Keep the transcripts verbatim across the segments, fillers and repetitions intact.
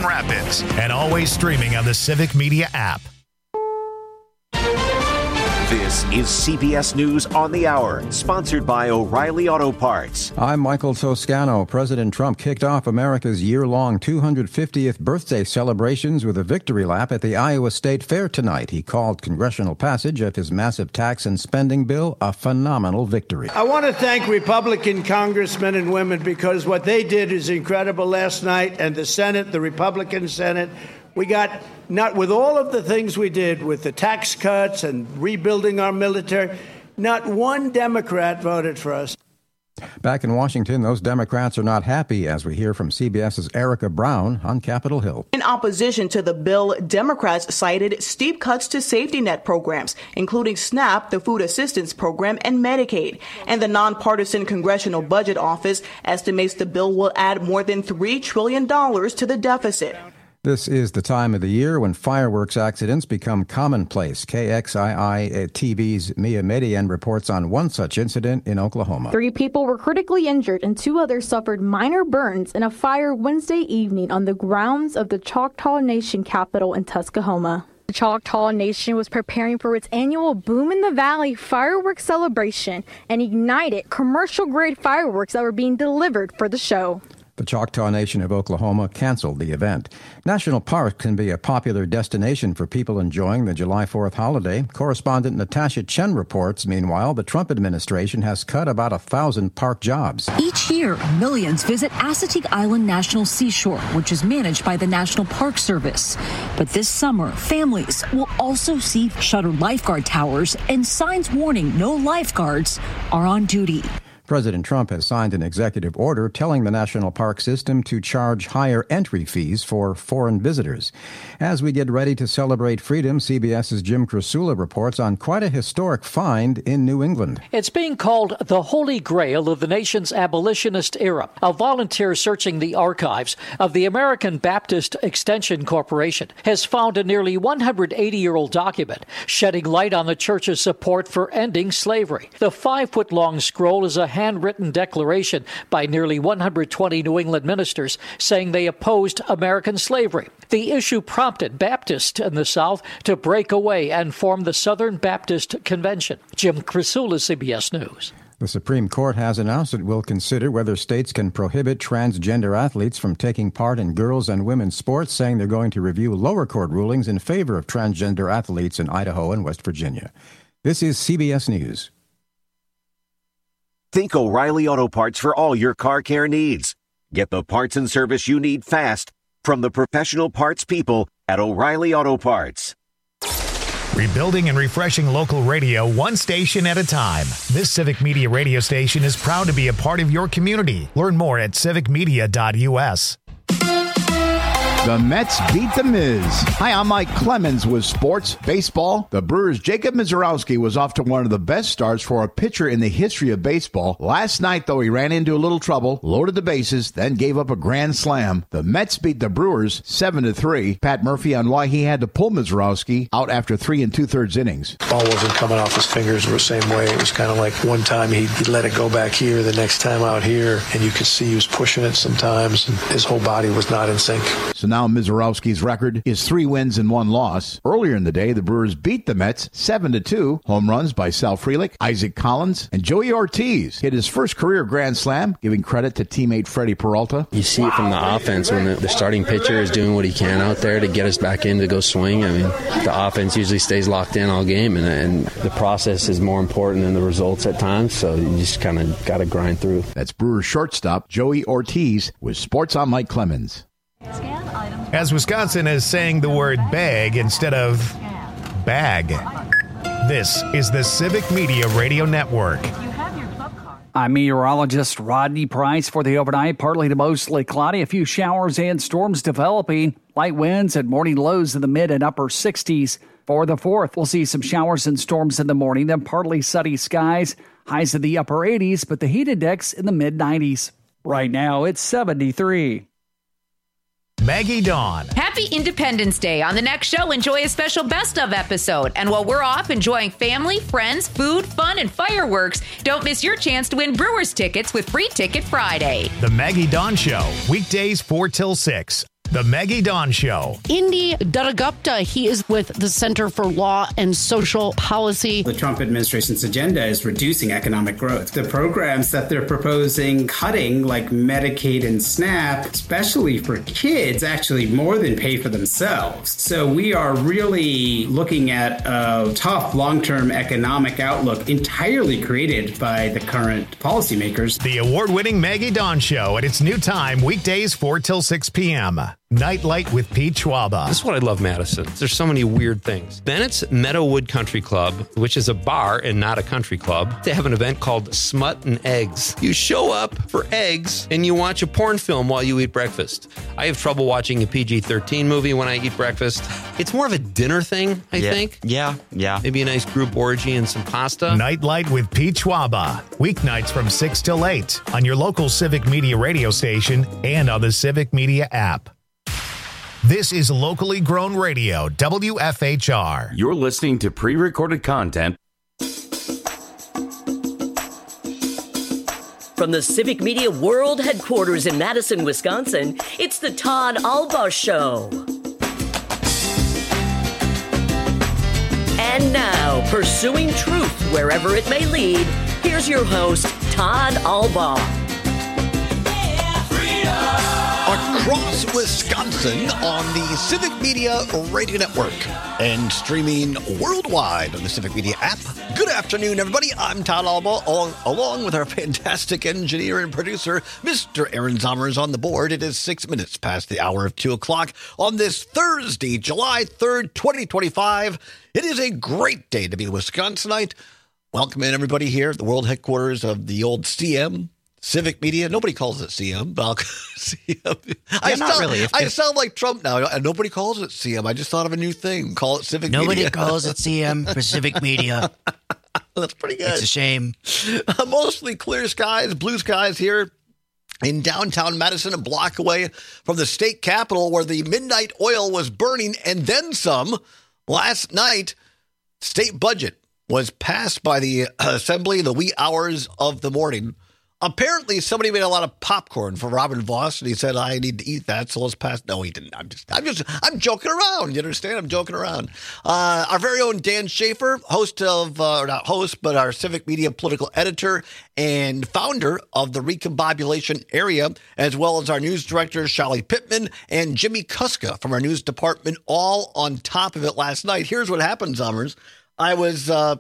Grand Rapids, and always streaming on the Civic Media app. This is C B S News on the Hour, sponsored by O'Reilly Auto Parts. I'm Michael Toscano. President Trump kicked off America's year-long two hundred fiftieth birthday celebrations with a victory lap at the Iowa State Fair tonight. He called congressional passage of his massive tax and spending bill a phenomenal victory. I want to thank Republican congressmen and women because what they did is incredible last night, and the Senate, the Republican Senate. We got, not with all of the things we did with the tax cuts and rebuilding our military, not one Democrat voted for us. Back in Washington, those Democrats are not happy, as we hear from CBS's Erica Brown on Capitol Hill. In opposition to the bill, Democrats cited steep cuts to safety net programs, including SNAP, the Food Assistance Program, and Medicaid. And the nonpartisan Congressional Budget Office estimates the bill will add more than three trillion dollars to the deficit. This is the time of the year when fireworks accidents become commonplace. K X I I T V's Mia Median reports on one such incident in Oklahoma. Three people were critically injured and two others suffered minor burns in a fire Wednesday evening on the grounds of the Choctaw Nation capital in Tuskahoma. The Choctaw Nation was preparing for its annual Boom in the Valley fireworks celebration and ignited commercial-grade fireworks that were being delivered for the show. The Choctaw Nation of Oklahoma canceled the event. National parks can be a popular destination for people enjoying the July fourth holiday. Correspondent Natasha Chen reports, meanwhile, the Trump administration has cut about a thousand park jobs. Each year, millions visit Assateague Island National Seashore, which is managed by the National Park Service. But this summer, families will also see shuttered lifeguard towers and signs warning no lifeguards are on duty. President Trump has signed an executive order telling the national park system to charge higher entry fees for foreign visitors. As we get ready to celebrate freedom, CBS's Jim Krasula reports on quite a historic find in New England. It's being called the Holy Grail of the nation's abolitionist era. A volunteer searching the archives of the American Baptist Extension Corporation has found a nearly one hundred eighty-year-old document shedding light on the church's support for ending slavery. The five-foot-long scroll is a handwritten declaration by nearly one hundred twenty New England ministers saying they opposed American slavery. The issue prompted Baptists in the South to break away and form the Southern Baptist Convention. Jim Krasula, C B S News. The Supreme Court has announced it will consider whether states can prohibit transgender athletes from taking part in girls' and women's sports, saying they're going to review lower court rulings in favor of transgender athletes in Idaho and West Virginia. This is C B S News. Think O'Reilly Auto Parts for all your car care needs. Get the parts and service you need fast from the professional parts people at O'Reilly Auto Parts. Rebuilding and refreshing local radio one station at a time. This Civic Media radio station is proud to be a part of your community. Learn more at civic media dot u s. The Mets beat the Miz. Hi, I'm Mike Clemens with sports, baseball. The Brewers' Jacob Misiorowski was off to one of the best starts for a pitcher in the history of baseball. Last night, though, he ran into a little trouble, loaded the bases, then gave up a grand slam. The Mets beat the Brewers seven to three. Pat Murphy on why he had to pull Misiorowski out after three and two-thirds innings. Ball wasn't coming off his fingers the same way. It was kind of like one time he'd, he'd let it go back here, the next time out here, and you could see he was pushing it sometimes, and his whole body was not in sync. So now Misiorowski's record is three wins and one loss. Earlier in the day, the Brewers beat the Mets seven to two. Home runs by Sal Frelick, Isaac Collins, and Joey Ortiz hit his first career grand slam, giving credit to teammate Freddie Peralta. You see it from the offense when the, the starting pitcher is doing what he can out there to get us back in to go swing. I mean, the offense usually stays locked in all game, and, and the process is more important than the results at times, so you just kind of got to grind through. That's Brewers shortstop Joey Ortiz with Sports on Mike Clemens. As Wisconsin is saying the word bag instead of bag. This is the Civic Media Radio Network. I'm meteorologist Rodney Price for the overnight. Partly to mostly cloudy, a few showers and storms developing. Light winds and morning lows in the mid and upper sixties. For the fourth, we'll see some showers and storms in the morning, then partly sunny skies. Highs in the upper eighties, but the heat index in the mid nineties. Right now, it's seventy-three. Maggie Dawn. Happy Independence Day. On the next show, enjoy a special best of episode. And while we're off enjoying family, friends, food, fun, and fireworks, don't miss your chance to win Brewers tickets with Free Ticket Friday. The Maggie Dawn Show, weekdays four till six. The Maggie Dawn Show. Indy Dattagupta, he is with the Center for Law and Social Policy. The Trump administration's agenda is reducing economic growth. The programs that they're proposing cutting, like Medicaid and SNAP, especially for kids, actually more than pay for themselves. So we are really looking at a tough long-term economic outlook entirely created by the current policymakers. The award-winning Maggie Dawn Show at its new time, weekdays four till six p.m. Nightlight with Pete Schwaba. This is what I love, Madison. There's so many weird things. Bennett's Meadowood Country Club, which is a bar and not a country club, they have an event called Smut and Eggs. You show up for eggs and you watch a porn film while you eat breakfast. I have trouble watching a P G thirteen movie when I eat breakfast. It's more of a dinner thing, I yeah. think. Yeah, yeah. Maybe a nice group orgy and some pasta. Nightlight with Pete Schwaba. Weeknights from six till eight on your local Civic Media radio station and on the Civic Media app. This is locally grown radio, W F H R. You're listening to pre-recorded content from the Civic Media World Headquarters in Madison, Wisconsin. It's the Todd Alba Show. And now, pursuing truth wherever it may lead, here's your host, Todd Alba. Across Wisconsin on the Civic Media Radio Network and streaming worldwide on the Civic Media app. Good afternoon, everybody. I'm Todd Alba, along, along with our fantastic engineer and producer, Mister Aaron Zommers on the board. It is six minutes past the hour of two o'clock on this Thursday, July third, twenty twenty-five. It is a great day to be a Wisconsinite. Welcome in, everybody, here at the world headquarters of the old C M. Civic Media. Nobody calls it C M, but I'll C M. Yeah, I, not sound, really. If, I if, sound like Trump now. And nobody calls it C M. I just thought of a new thing. Call it Civic Nobody Media. Nobody calls it C M for Civic Media. That's pretty good. It's a shame. Uh, mostly clear skies, blue skies here in downtown Madison, a block away from the state capitol where the midnight oil was burning and then some. Last night, state budget was passed by the assembly in the wee hours of the morning. Apparently, somebody made a lot of popcorn for Robin Voss, and he said, "I need to eat that, so let's pass." No, he didn't. I'm just, I'm just, I'm joking around. You understand? I'm joking around. Uh, our very own Dan Schaefer, host of, uh, or not host, but our Civic Media political editor and founder of the Recombobulation Area, as well as our news director, Shelly Pittman, and Jimmy Kuska from our news department, all on top of it last night. Here's what happened, Zommers. I was, uh,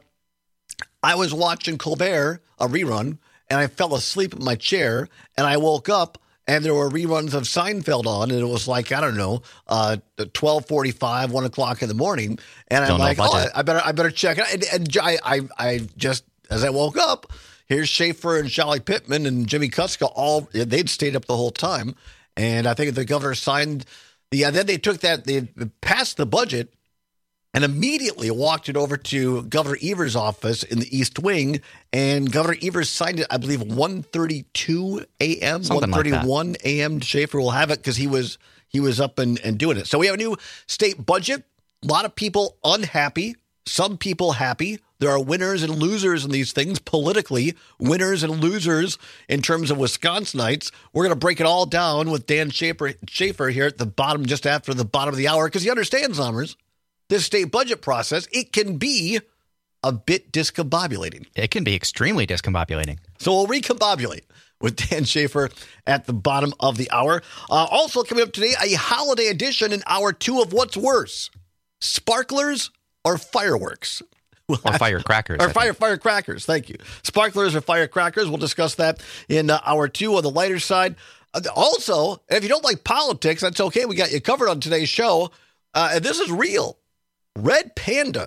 I was watching Colbert, a rerun. And I fell asleep in my chair, and I woke up, and there were reruns of Seinfeld on, and it was like, I don't know, uh, twelve forty-five, one o'clock in the morning. And I'm like, oh, I better I better check it. And, and I, I, I just, as I woke up, here's Schaefer and Shelly Pittman and Jimmy Kuska, all, they'd stayed up the whole time. And I think the governor signed, the, and then they took that, they passed the budget, and immediately walked it over to Governor Evers' office in the East Wing, and Governor Evers signed it, I believe, one thirty-two a.m., one thirty-one like a.m. Schaefer will have it because he was he was up and, and doing it. So we have a new state budget. A lot of people unhappy, some people happy. There are winners and losers in these things politically, winners and losers in terms of Wisconsinites. We're going to break it all down with Dan Schaefer, Schaefer here at the bottom, just after the bottom of the hour, because he understands, Zommers, this state budget process, it can be a bit discombobulating. It can be extremely discombobulating. So we'll recombobulate with Dan Schaefer at the bottom of the hour. Uh, also coming up today, a holiday edition in hour two of What's Worse, sparklers or fireworks? We'll or firecrackers. Or fire, firecrackers, thank you. Sparklers or firecrackers. We'll discuss that in uh, hour two on the lighter side. Uh, also, if you don't like politics, that's okay. We got you covered on today's show. Uh, and this is real. Red Panda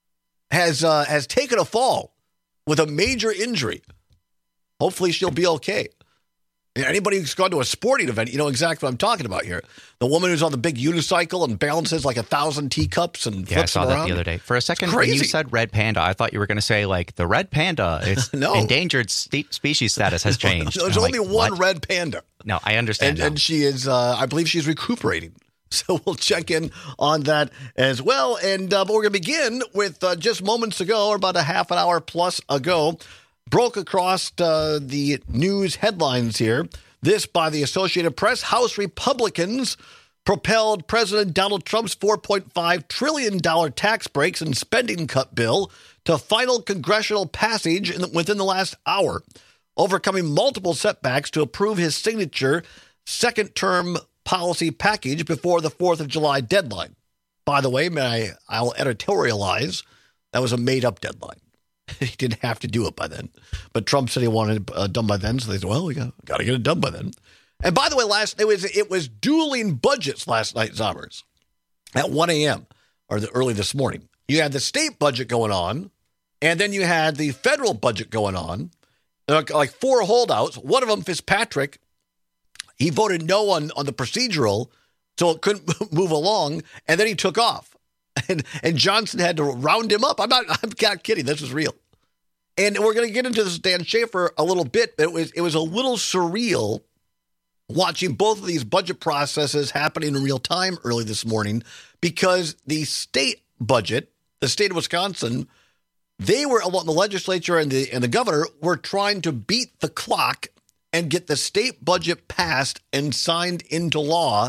has uh, has taken a fall with a major injury. Hopefully she'll be okay. Anybody who's gone to a sporting event, you know exactly what I'm talking about here. The woman who's on the big unicycle and balances like a thousand teacups and yeah, flips I saw them that around. the other day. For a second, when you said red panda, I thought you were going to say like the red panda. It's no. endangered st- species status has changed. There's only like, one what? red panda. No, I understand. And, and she is, uh, I believe she's recuperating. So we'll check in on that as well. And uh, but we're going to begin with uh, just moments ago, or about a half an hour plus ago, broke across uh, the news headlines here. This by the Associated Press. House Republicans propelled President Donald Trump's four point five trillion dollars tax breaks and spending cut bill to final congressional passage in the, within the last hour, overcoming multiple setbacks to approve his signature second-term policy package before the fourth of July deadline. By the way, may I, I'll editorialize, that was a made-up deadline. He didn't have to do it by then. But Trump said he wanted it uh, done by then, so they said, well, we got, got to get it done by then. And by the way, last it was it was dueling budgets last night, Zommers, at one a.m. or the, early this morning. You had the state budget going on, and then you had the federal budget going on. There were like four holdouts. One of them, Fitzpatrick, he voted no on, on the procedural, so it couldn't move along, and then he took off. And and Johnson had to round him up. I'm not I'm not kidding. This is real. And we're going to get into this Dan Schaefer a little bit, but it was it was a little surreal watching both of these budget processes happening in real time early this morning, because the state budget, the state of Wisconsin, they were, the legislature and the and the governor were trying to beat the clock and get the state budget passed and signed into law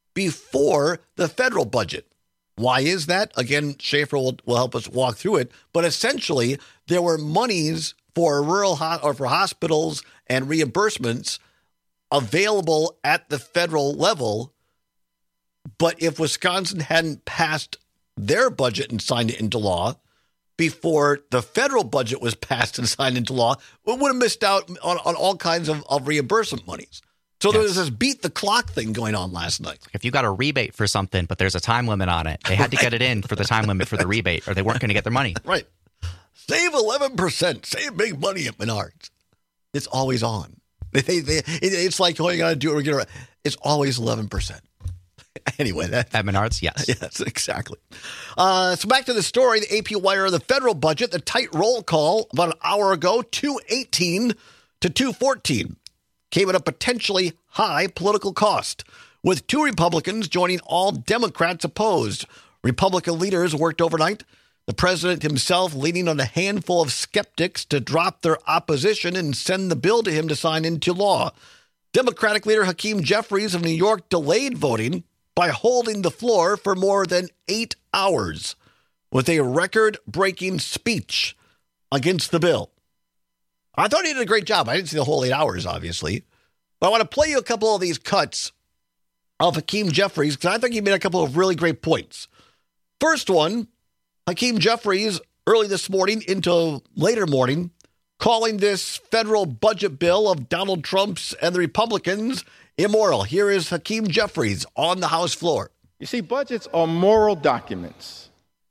before the federal budget. Why is that? Again, Schaefer will, will help us walk through it. But essentially, there were monies for rural ho- or for hospitals and reimbursements available at the federal level. But if Wisconsin hadn't passed their budget and signed it into law before the federal budget was passed and signed into law, we would have missed out on, on all kinds of, of reimbursement monies. So yes. There was this beat the clock thing going on last night. If you got a rebate for something, but there's a time limit on it, they had right. to get it in for the time limit for the rebate, or they weren't going to get their money. Right. Save eleven percent. Save big money at Menards. It's always on. They, they, they, it's like, oh, you got to do it. It's always eleven percent. Anyway, that at Menards, yes. Yes, exactly. Uh, so back to the story, the A P Wire, the federal budget, the tight roll call about an hour ago, two eighteen to two fourteen. Came at a potentially high political cost, with two Republicans joining all Democrats opposed. Republican leaders worked overnight, the president himself leaning on a handful of skeptics to drop their opposition and send the bill to him to sign into law. Democratic leader Hakeem Jeffries of New York delayed voting by holding the floor for more than eight hours with a record-breaking speech against the bill. I thought he did a great job. I didn't see the whole eight hours, obviously. But I want to play you a couple of these cuts of Hakeem Jeffries, because I think he made a couple of really great points. First one, Hakeem Jeffries, early this morning into later morning, calling this federal budget bill of Donald Trump's and the Republicans immoral. Here is Hakeem Jeffries on the House floor. You see, budgets are moral documents.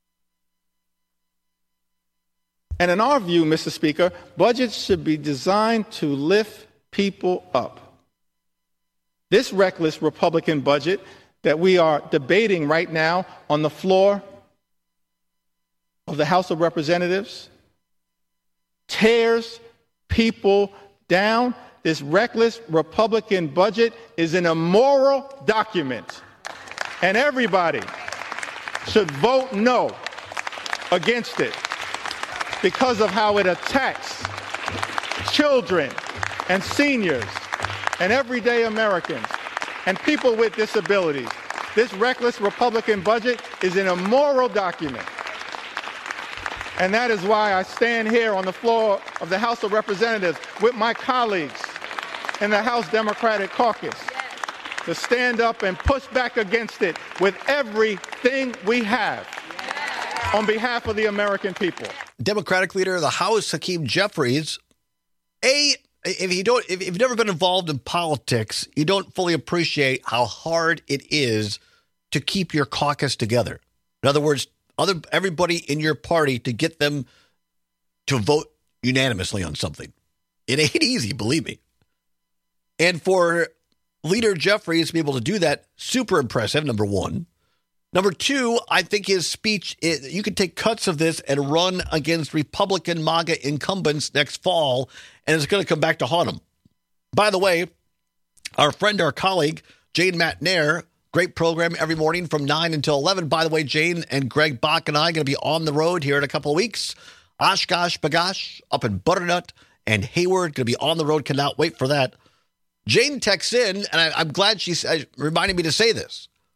And in our view, Mister Speaker, budgets should be designed to lift people up. This reckless Republican budget that we are debating right now on the floor of the House of Representatives tears people down. This reckless Republican budget is an immoral document, and everybody should vote no against it, because of how it attacks children and seniors and everyday Americans and people with disabilities. This reckless Republican budget is an immoral document. And that is why I stand here on the floor of the House of Representatives with my colleagues in the House Democratic Caucus to stand up and push back against it with everything we have on behalf of the American people. Democratic leader of the House, Hakeem Jeffries. A, if you don't, if you've never been involved in politics, you don't fully appreciate how hard it is to keep your caucus together. In other words, other everybody in your party to get them to vote unanimously on something. It ain't easy, believe me. And for Leader Jeffries to be able to do that, super impressive, number one. Number two, I think his speech, you could take cuts of this and run against Republican MAGA incumbents next fall, and it's going to come back to haunt him. By the way, our friend, our colleague, Jane Matnair, great program every morning from nine until eleven. By the way, Jane and Greg Bach and I are going to be on the road here in a couple of weeks. Oshkosh, Bagosh, up in Butternut, and Hayward, going to be on the road. Cannot wait for that. Jane texts in, and I, I'm glad she uh, reminded me to say this.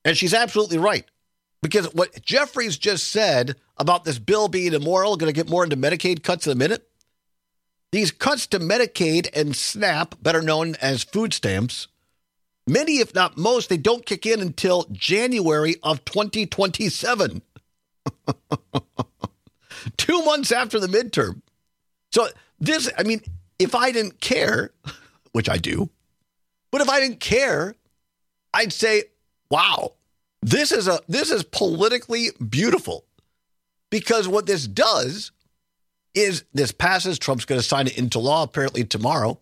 And she's absolutely right. Because what Jeffries just said about this bill being immoral, going to get more into Medicaid cuts in a minute. These cuts to Medicaid and SNAP, better known as food stamps, many, if not most, they don't kick in until January of twenty twenty-seven. Two months after the midterm. So this, I mean, if I didn't care, which I do, but if I didn't care, I'd say, wow, this is a this is politically beautiful. Because what this does is this passes, Trump's going to sign it into law apparently tomorrow.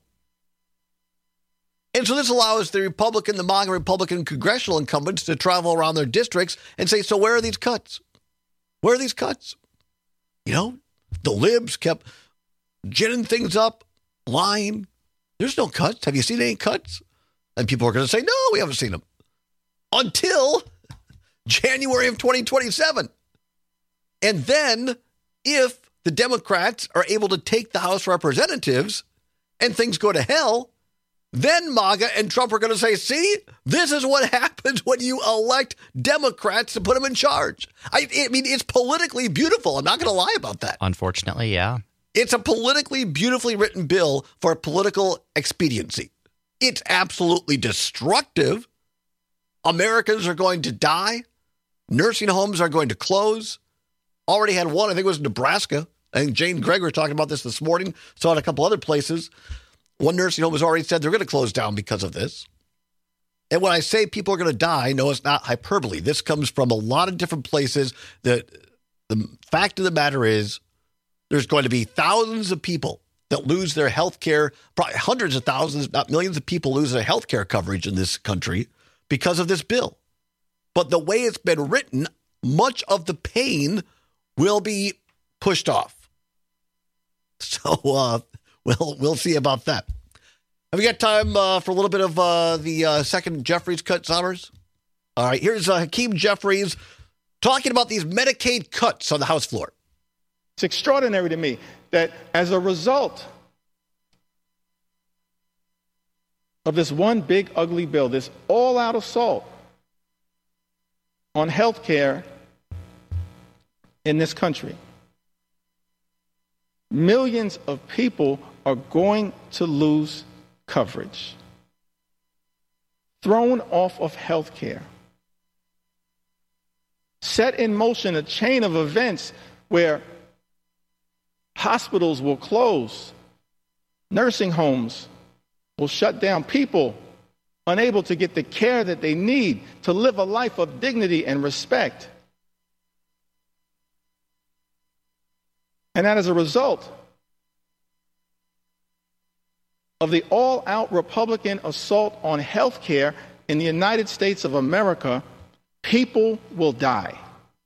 And so this allows the Republican, the MAGA Republican congressional incumbents to travel around their districts and say, so where are these cuts? Where are these cuts? You know, the libs kept ginning things up, lying. There's no cuts. Have you seen any cuts? And people are going to say, no, we haven't seen them. Until January of twenty twenty-seven. And then if the Democrats are able to take the House of Representatives and things go to hell, then MAGA and Trump are going to say, see, this is what happens when you elect Democrats to put them in charge. I, I mean, it's politically beautiful. I'm not going to lie about that. Unfortunately, yeah. It's a politically beautifully written bill for political expediency. It's absolutely destructive. Americans are going to die. Nursing homes are going to close. Already had one, I think it was Nebraska. I think Jane Gregor was talking about this this morning. Saw it a couple other places. One nursing home has already said they're going to close down because of this. And when I say people are going to die, no, it's not hyperbole. This comes from a lot of different places. The, the fact of the matter is there's going to be thousands of people that lose their health care, probably hundreds of thousands, not millions of people lose their health care coverage in this country because of this bill. But the way it's been written, much of the pain will be pushed off. So uh, we'll we'll see about that. Have we got time uh, for a little bit of uh, the uh, second Jeffries cut, Sommers? All right, here's uh, Hakeem Jeffries talking about these Medicaid cuts on the House floor. It's extraordinary to me that as a result of this one big ugly bill, this all-out assault on health care in this country, millions of people are going to lose coverage, thrown off of health care, set in motion a chain of events where hospitals will close, nursing homes will shut down, people unable to get the care that they need to live a life of dignity and respect. And that as a result of the all-out Republican assault on health care in the United States of America, people will die.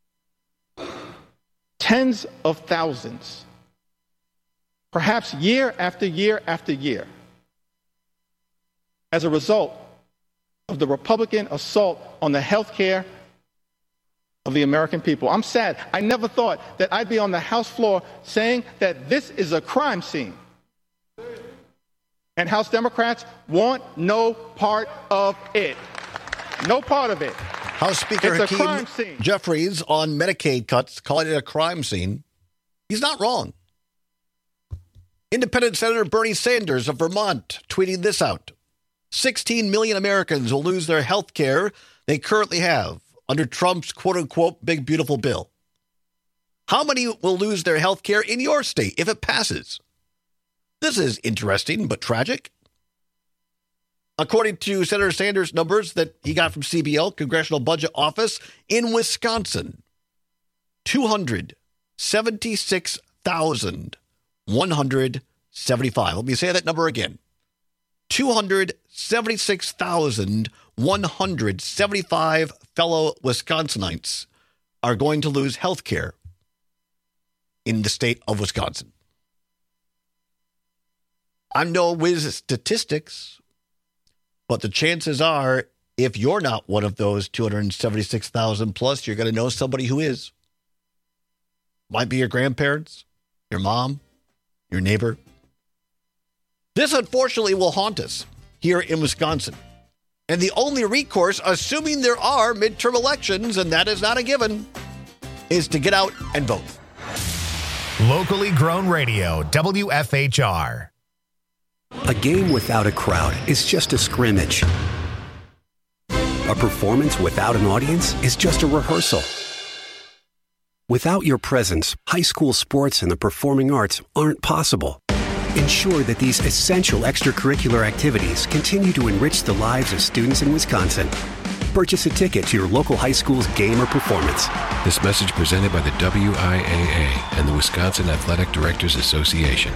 Tens of thousands. Perhaps year after year after year. As a result of the Republican assault on the health care of the American people. I'm sad. I never thought that I'd be on the House floor saying that this is a crime scene. And House Democrats want no part of it. No part of it. House Speaker it's Hakeem a crime scene. Jeffries on Medicaid cuts, calling it a crime scene. He's not wrong. Independent Senator Bernie Sanders of Vermont tweeting this out. sixteen million Americans will lose their health care they currently have under Trump's quote-unquote big, beautiful bill. How many will lose their health care in your state if it passes? This is interesting but tragic. According to Senator Sanders' numbers that he got from C B L, Congressional Budget Office, in Wisconsin, two hundred seventy-six thousand one hundred seventy-five. Let me say that number again. two hundred seventy-six thousand one hundred seventy-five fellow Wisconsinites are going to lose health care in the state of Wisconsin. I'm no whiz statistics, but the chances are if you're not one of those two hundred seventy-six thousand plus, you're going to know somebody who is. Might be your grandparents, your mom, your neighbor. This, unfortunately, will haunt us here in Wisconsin. And the only recourse, assuming there are midterm elections, and that is not a given, is to get out and vote. Locally grown radio, W F H R. A game without a crowd is just a scrimmage. A performance without an audience is just a rehearsal. Without your presence, high school sports and the performing arts aren't possible. Ensure that these essential extracurricular activities continue to enrich the lives of students in Wisconsin. Purchase a ticket to your local high school's game or performance. This message presented by the W I A A and the Wisconsin Athletic Directors Association.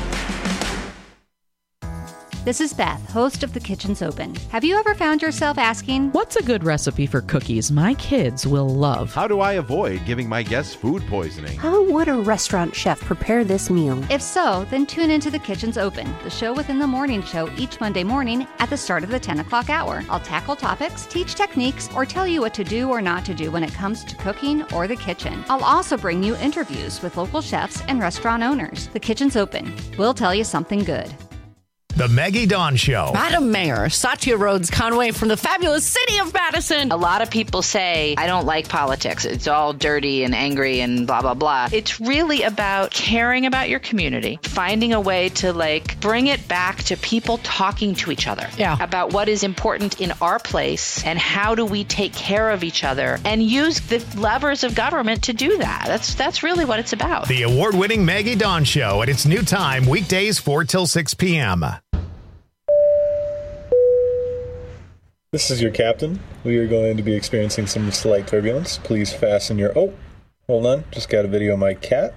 This is Beth, host of The Kitchen's Open. Have you ever found yourself asking, what's a good recipe for cookies my kids will love? How do I avoid giving my guests food poisoning? How would a restaurant chef prepare this meal? If so, then tune into The Kitchen's Open, the show within the morning show each Monday morning at the start of the ten o'clock hour. I'll tackle topics, teach techniques, or tell you what to do or not to do when it comes to cooking or the kitchen. I'll also bring you interviews with local chefs and restaurant owners. The Kitchen's Open. We'll tell you something good. The Maggie Dawn Show. Madam Mayor, Satya Rhodes Conway from the fabulous city of Madison. A lot of people say, I don't like politics. It's all dirty and angry and blah, blah, blah. It's really about caring about your community, finding a way to like bring it back to people talking to each other yeah. about what is important in our place and how do we take care of each other and use the levers of government to do that. That's, that's really what it's about. The award-winning Maggie Dawn Show at its new time, weekdays four till six p.m. This is your captain. We are going to be experiencing some slight turbulence. Please fasten your... Oh, hold on. Just got a video of my cat.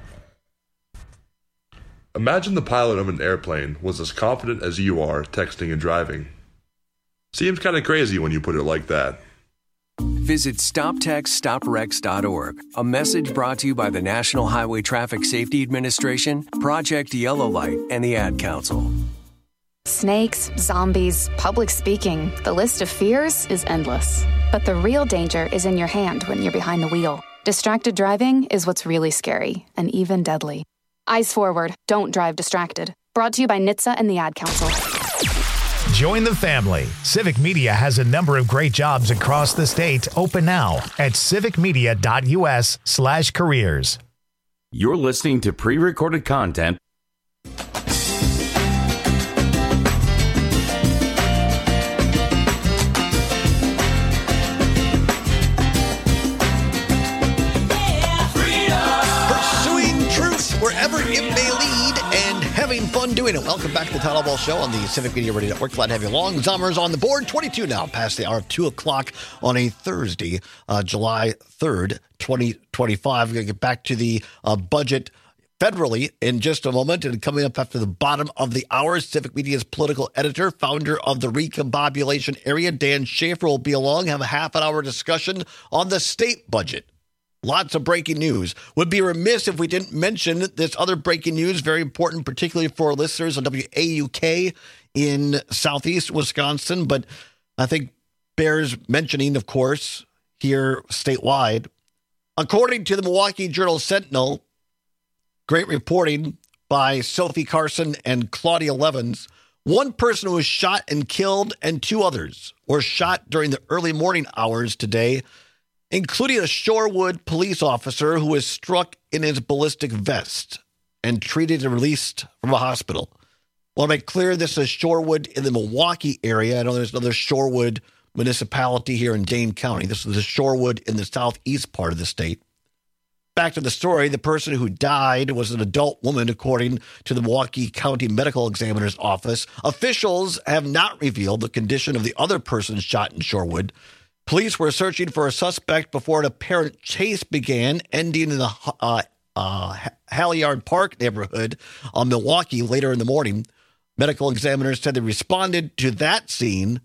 Imagine the pilot of an airplane was as confident as you are texting and driving. Seems kind of crazy when you put it like that. Visit stop text stop wrecks dot org. A message brought to you by the National Highway Traffic Safety Administration, Project Yellow Light, and the Ad Council. Snakes, zombies, public speaking, the list of fears is endless. But the real danger is in your hand when you're behind the wheel. Distracted driving is what's really scary and even deadly. Eyes forward, don't drive distracted. Brought to you by N H T S A and the Ad Council. Join the family. Civic Media has a number of great jobs across the state open now at civicmedia.us slash careers. You're listening to pre-recorded content. Wherever it may lead and having fun doing it. Welcome back to the Town Hall Show on the Civic Media Radio Network. Glad to have you along. Zommers on the board. twenty-two now, past the hour of two o'clock on a Thursday, uh, July third, twenty twenty-five. We're going to get back to the uh, budget federally in just a moment. And coming up after the bottom of the hour, Civic Media's political editor, founder of the Recombobulation Area, Dan Schaefer, will be along, have a half an hour discussion on the state budget. Lots of breaking news. Would be remiss if we didn't mention this other breaking news, very important, particularly for listeners on W A U K in southeast Wisconsin, but I think bears mentioning, of course, here statewide. According to the Milwaukee Journal Sentinel, great reporting by Sophie Carson and Claudia Levins, one person was shot and killed and two others were shot during the early morning hours today, including a Shorewood police officer who was struck in his ballistic vest and treated and released from a hospital. I want to make clear this is Shorewood in the Milwaukee area. I know there's another Shorewood municipality here in Dane County. This is the Shorewood in the southeast part of the state. Back to the story, the person who died was an adult woman, according to the Milwaukee County Medical Examiner's Office. Officials have not revealed the condition of the other person shot in Shorewood. Police were searching for a suspect before an apparent chase began, ending in the uh, uh, Halyard Park neighborhood on Milwaukee later in the morning. Medical examiners said they responded to that scene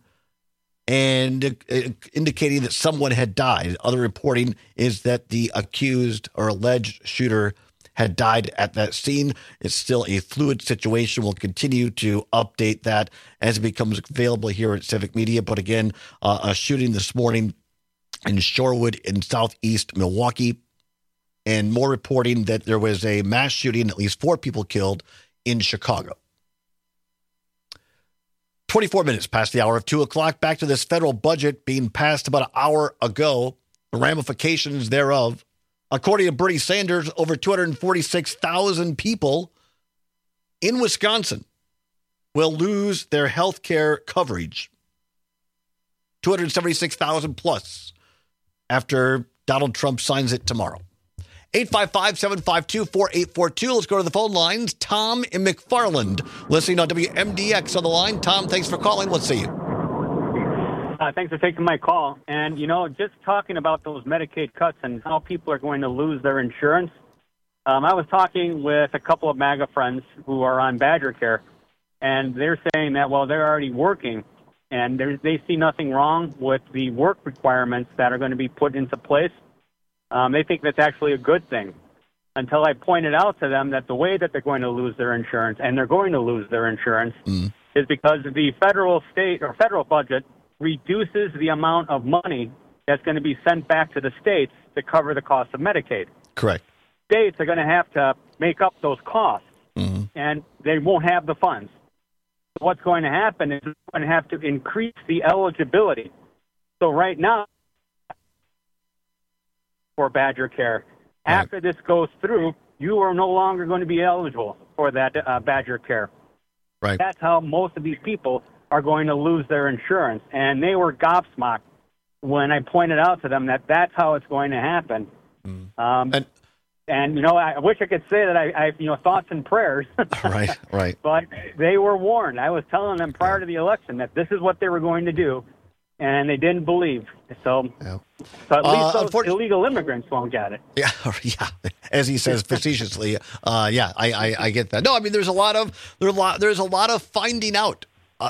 and uh, indicating that someone had died. Other reporting is that the accused or alleged shooter had died at that scene. It's still a fluid situation. We'll continue to update that as it becomes available here at Civic Media. But again, uh, a shooting this morning in Shorewood in southeast Milwaukee, and more reporting that there was a mass shooting, at least four people killed in Chicago. twenty-four minutes past the hour of two o'clock. Back to this federal budget being passed about an hour ago. The ramifications thereof. According to Bernie Sanders, over two hundred forty-six thousand people in Wisconsin will lose their health care coverage. two hundred seventy-six thousand plus after Donald Trump signs it tomorrow. eight five five, seven five two, four eight four two. Let's go to the phone lines. Tom in McFarland, listening on W M D X on the line. Tom, thanks for calling. Let's see you. Uh, thanks for taking my call. And, you know, just talking about those Medicaid cuts and how people are going to lose their insurance, um, I was talking with a couple of MAGA friends who are on Badger Care, and they're saying that, well, they're already working, and they see nothing wrong with the work requirements that are going to be put into place. Um, they think that's actually a good thing, until I pointed out to them that the way that they're going to lose their insurance, and they're going to lose their insurance, mm. is because the federal, state, or federal budget reduces the amount of money that's going to be sent back to the states to cover the cost of Medicaid. Correct. States are going to have to make up those costs, mm-hmm. and they won't have the funds. So what's going to happen is they're going to have to increase the eligibility. So right now, for Badger Care, right. after this goes through, you are no longer going to be eligible for that uh, Badger Care. Right. That's how most of these people are going to lose their insurance. And they were gobsmacked when I pointed out to them that that's how it's going to happen. Mm. Um, and, and, you know, I wish I could say that I, I you know, thoughts and prayers. right, right. But they were warned. I was telling them prior to the election that this is what they were going to do, and they didn't believe. So, yeah. so at least uh, those illegal immigrants won't get it. Yeah, yeah. As he says facetiously, uh, yeah, I, I, I get that. No, I mean, there's a lot of there's a lot there's a lot of finding out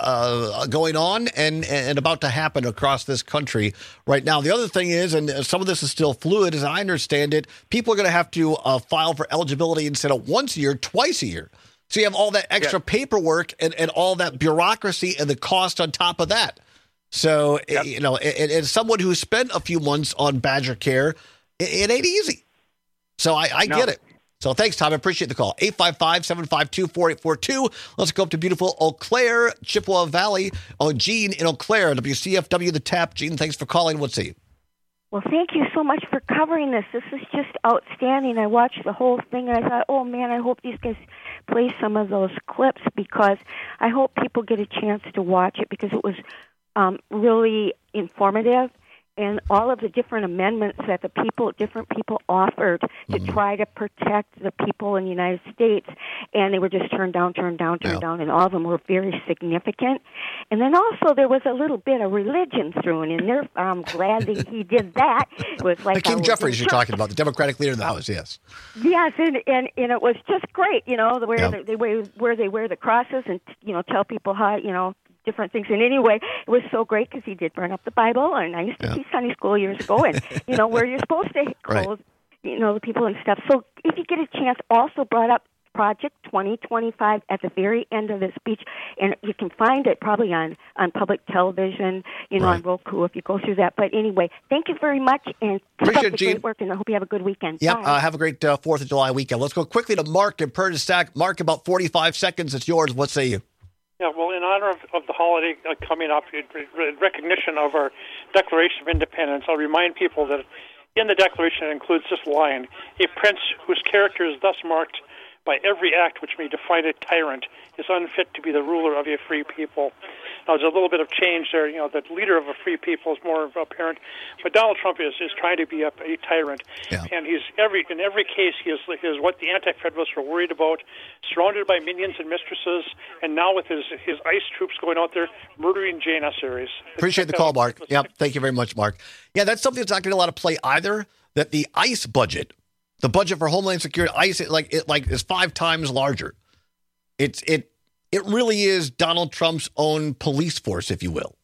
uh, going on and and about to happen across this country right now. The other thing is, and some of this is still fluid, as I understand it, people are going to have to uh, file for eligibility instead of once a year, twice a year. So you have all that extra yeah. paperwork and, and all that bureaucracy and the cost on top of that. So, yep. you know, and, and someone who spent a few months on Badger Care, it, it ain't easy. So I, I no. get it. So thanks, Tom. I appreciate the call. eight five five, seven five two, four eight four two. Let's go up to beautiful Eau Claire, Chippewa Valley. Oh, Gene in Eau Claire, W C F W, The Tap. Gene, thanks for calling. Let's see. Well, thank you so much for covering this. This is just outstanding. I watched the whole thing, and I thought, oh, man, I hope these guys play some of those clips, because I hope people get a chance to watch it, because it was um, really informative. And all of the different amendments that the people, different people offered to mm-hmm. try to protect the people in the United States, and they were just turned down, turned down, turned yeah. down, and all of them were very significant. And then also there was a little bit of religion thrown in there. I'm glad that he did that. It was like Hakeem Jeffries, you're talking about, the Democratic leader in the House, yes. Yes, and and, and it was just great, you know, where yeah. they where, where they wear the crosses and, you know, tell people how, you know, different things. And anyway, it was so great because he did burn up the Bible, and I used to yeah. teach Sunday school years ago, and, you know, where you're supposed to clothe, right. you know, the people and stuff. So if you get a chance, also brought up Project twenty twenty-five at the very end of the speech, and you can find it probably on, on public television, you know, right. on Roku if you go through that. But anyway, thank you very much, and keep up the great work, and I hope you have a good weekend. Yep, uh, have a great uh, fourth of July weekend. Let's go quickly to Mark in Prentice Sack. Mark, about forty-five seconds. It's yours. What say you? Yeah, well, in honor of, of the holiday uh, coming up, in recognition of our Declaration of Independence, I'll remind people that in the Declaration it includes this line: a prince whose character is thus marked by every act which may define a tyrant is unfit to be the ruler of a free people. Now, there's a little bit of change there. You know, the leader of a free people is more apparent, but Donald Trump is, is trying to be a, a tyrant, yeah. and he's every in every case he is, he is what the anti-federalists were worried about, surrounded by minions and mistresses, and now with his his ICE troops going out there murdering Janissaries. Appreciate the call, Mark. Yeah, thank you very much, Mark. Yeah, that's something that's not getting a lot of play either. That the ICE budget, the budget for Homeland Security, ICE, it like it like is five times larger. It's it. It really is Donald Trump's own police force, if you will.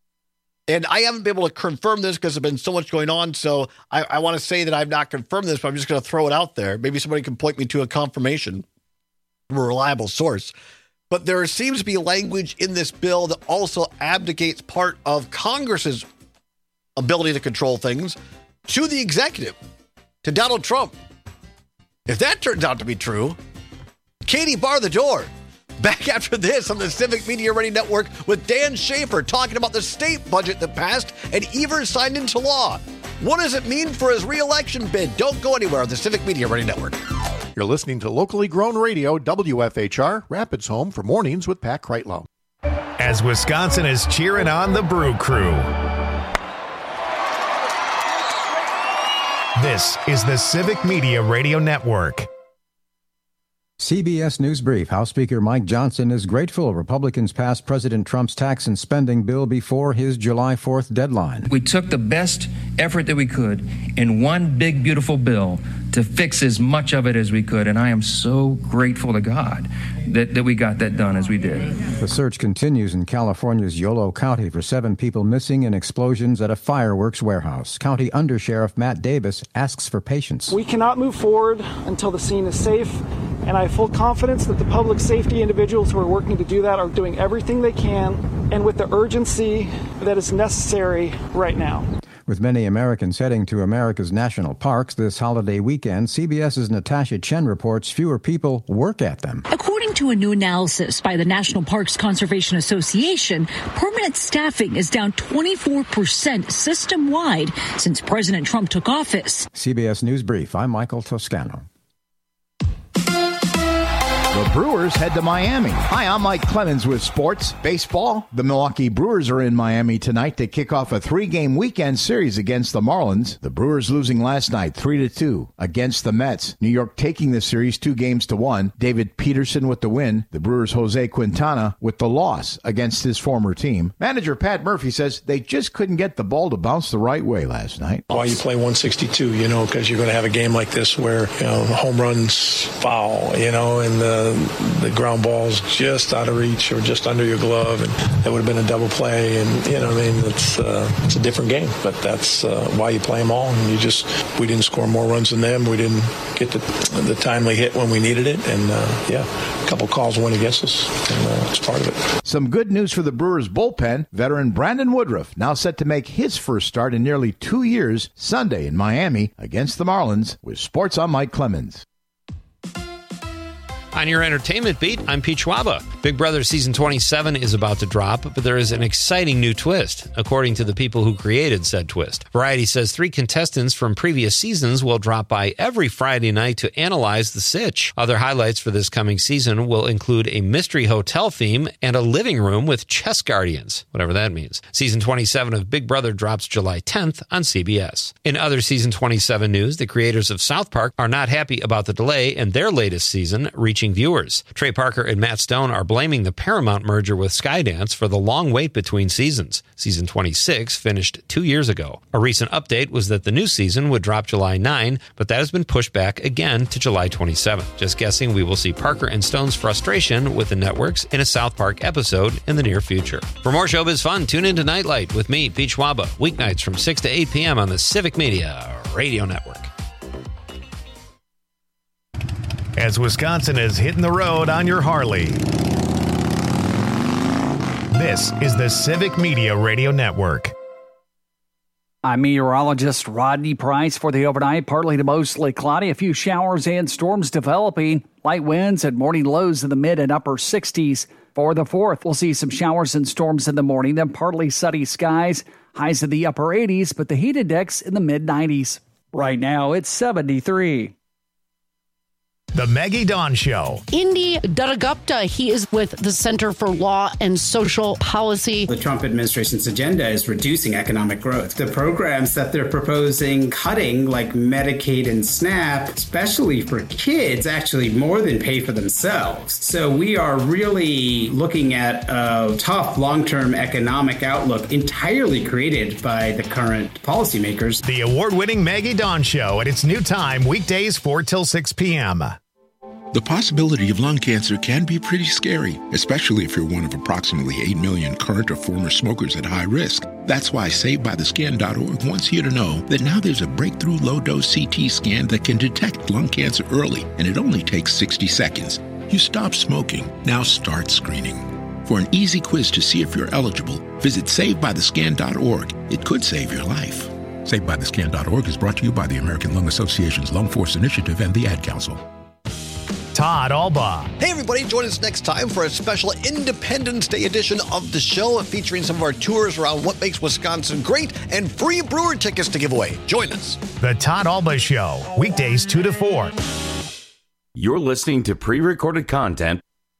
And I haven't been able to confirm this because there's been so much going on. So I, I want to say that I've not confirmed this, but I'm just going to throw it out there. Maybe somebody can point me to a confirmation from a reliable source. But there seems to be language in this bill that also abdicates part of Congress's ability to control things to the executive, to Donald Trump. If that turns out to be true, Katie, bar the door. Back after this on the Civic Media Radio Network with Dan Schaefer talking about the state budget that passed and Evers signed into law. What does it mean for his re-election bid? Don't go anywhere on the Civic Media Radio Network. You're listening to locally grown radio, W F H R, Rapids Home for Mornings with Pat Kreitlow. As Wisconsin is cheering on the Brew Crew. This is the Civic Media Radio Network. C B S News Brief. House Speaker Mike Johnson is grateful Republicans passed President Trump's tax and spending bill before his July fourth deadline. We took the best effort that we could in one big, beautiful bill to fix as much of it as we could, and I am so grateful to God that, that we got that done as we did. The search continues in California's Yolo County for seven people missing in explosions at a fireworks warehouse. County Undersheriff Matt Davis asks for patience. We cannot move forward until the scene is safe, and I have full confidence that the public safety individuals who are working to do that are doing everything they can and with the urgency that is necessary right now. With many Americans heading to America's national parks this holiday weekend, CBS's Natasha Chen reports fewer people work at them. According to a new analysis by the National Parks Conservation Association, permanent staffing is down twenty-four percent system-wide since President Trump took office. C B S News Brief. I'm Michael Toscano. The Brewers head to Miami. Hi, I'm Mike Clemens with sports. Baseball. The Milwaukee Brewers are in Miami tonight to kick off a three-game weekend series against the Marlins. The Brewers losing last night three to two against the Mets. New York taking the series two games to one. David Peterson with the win. The Brewers' Jose Quintana with the loss against his former team. Manager Pat Murphy says they just couldn't get the ball to bounce the right way last night. Why you play one sixty-two, you know, because you're going to have a game like this where, you know, home runs foul, you know, and the the ground ball's just out of reach or just under your glove, and that would have been a double play. And, you know, I mean, it's uh, it's a different game, but that's uh, why you play them all. And you just, we didn't score more runs than them. We didn't get the, the timely hit when we needed it. And, uh, yeah, a couple calls went against us, and uh, it's part of it. Some good news for the Brewers bullpen. Veteran Brandon Woodruff now set to make his first start in nearly two years Sunday in Miami against the Marlins. With Sports, I'm Mike Clemens. On your entertainment beat, I'm Pete Schwaba. Big Brother Season twenty-seven is about to drop, but there is an exciting new twist, according to the people who created said twist. Variety says three contestants from previous seasons will drop by every Friday night to analyze the sitch. Other highlights for this coming season will include a mystery hotel theme and a living room with chess guardians, whatever that means. Season twenty-seven of Big Brother drops July tenth on C B S. In other Season twenty-seven news, the creators of South Park are not happy about the delay in their latest season reaching viewers. Trey Parker and Matt Stone are blaming the Paramount merger with Skydance for the long wait between seasons. Season twenty-six finished two years ago. A recent update was that the new season would drop July ninth, but that has been pushed back again to July twenty-seventh. Just guessing we will see Parker and Stone's frustration with the networks in a South Park episode in the near future. For more showbiz fun, tune into Nightlight with me, Pete Schwaba, weeknights from six to eight p.m. on the Civic Media Radio Network. As Wisconsin is hitting the road on your Harley. This is the Civic Media Radio Network. I'm meteorologist Rodney Price for the overnight. Partly to mostly cloudy, a few showers and storms developing. Light winds and morning lows in the mid and upper sixties. For the fourth, we'll see some showers and storms in the morning, then partly sunny skies. Highs in the upper eighties, but the heat index in the mid nineties. Right now, it's seventy-three. The Maggie Dawn Show. Indy Dadagupta, he is with the Center for Law and Social Policy. The Trump administration's agenda is reducing economic growth. The programs that they're proposing cutting, like Medicaid and SNAP, especially for kids, actually more than pay for themselves. So we are really looking at a tough long-term economic outlook entirely created by the current policymakers. The award-winning Maggie Dawn Show at its new time, weekdays four till six p.m. The possibility of lung cancer can be pretty scary, especially if you're one of approximately eight million current or former smokers at high risk. That's why Saved By The Scan dot org wants you to know that now there's a breakthrough low-dose C T scan that can detect lung cancer early, and it only takes sixty seconds. You stop smoking, now start screening. For an easy quiz to see if you're eligible, visit Saved By The Scan dot org. It could save your life. Saved By The Scan dot org is brought to you by the American Lung Association's Lung Force Initiative and the Ad Council. Todd Alba. Hey, everybody, join us next time for a special Independence Day edition of the show featuring some of our tours around what makes Wisconsin great and free brewer tickets to give away. Join us. The Todd Alba Show, weekdays two to four. You're listening to pre-recorded content.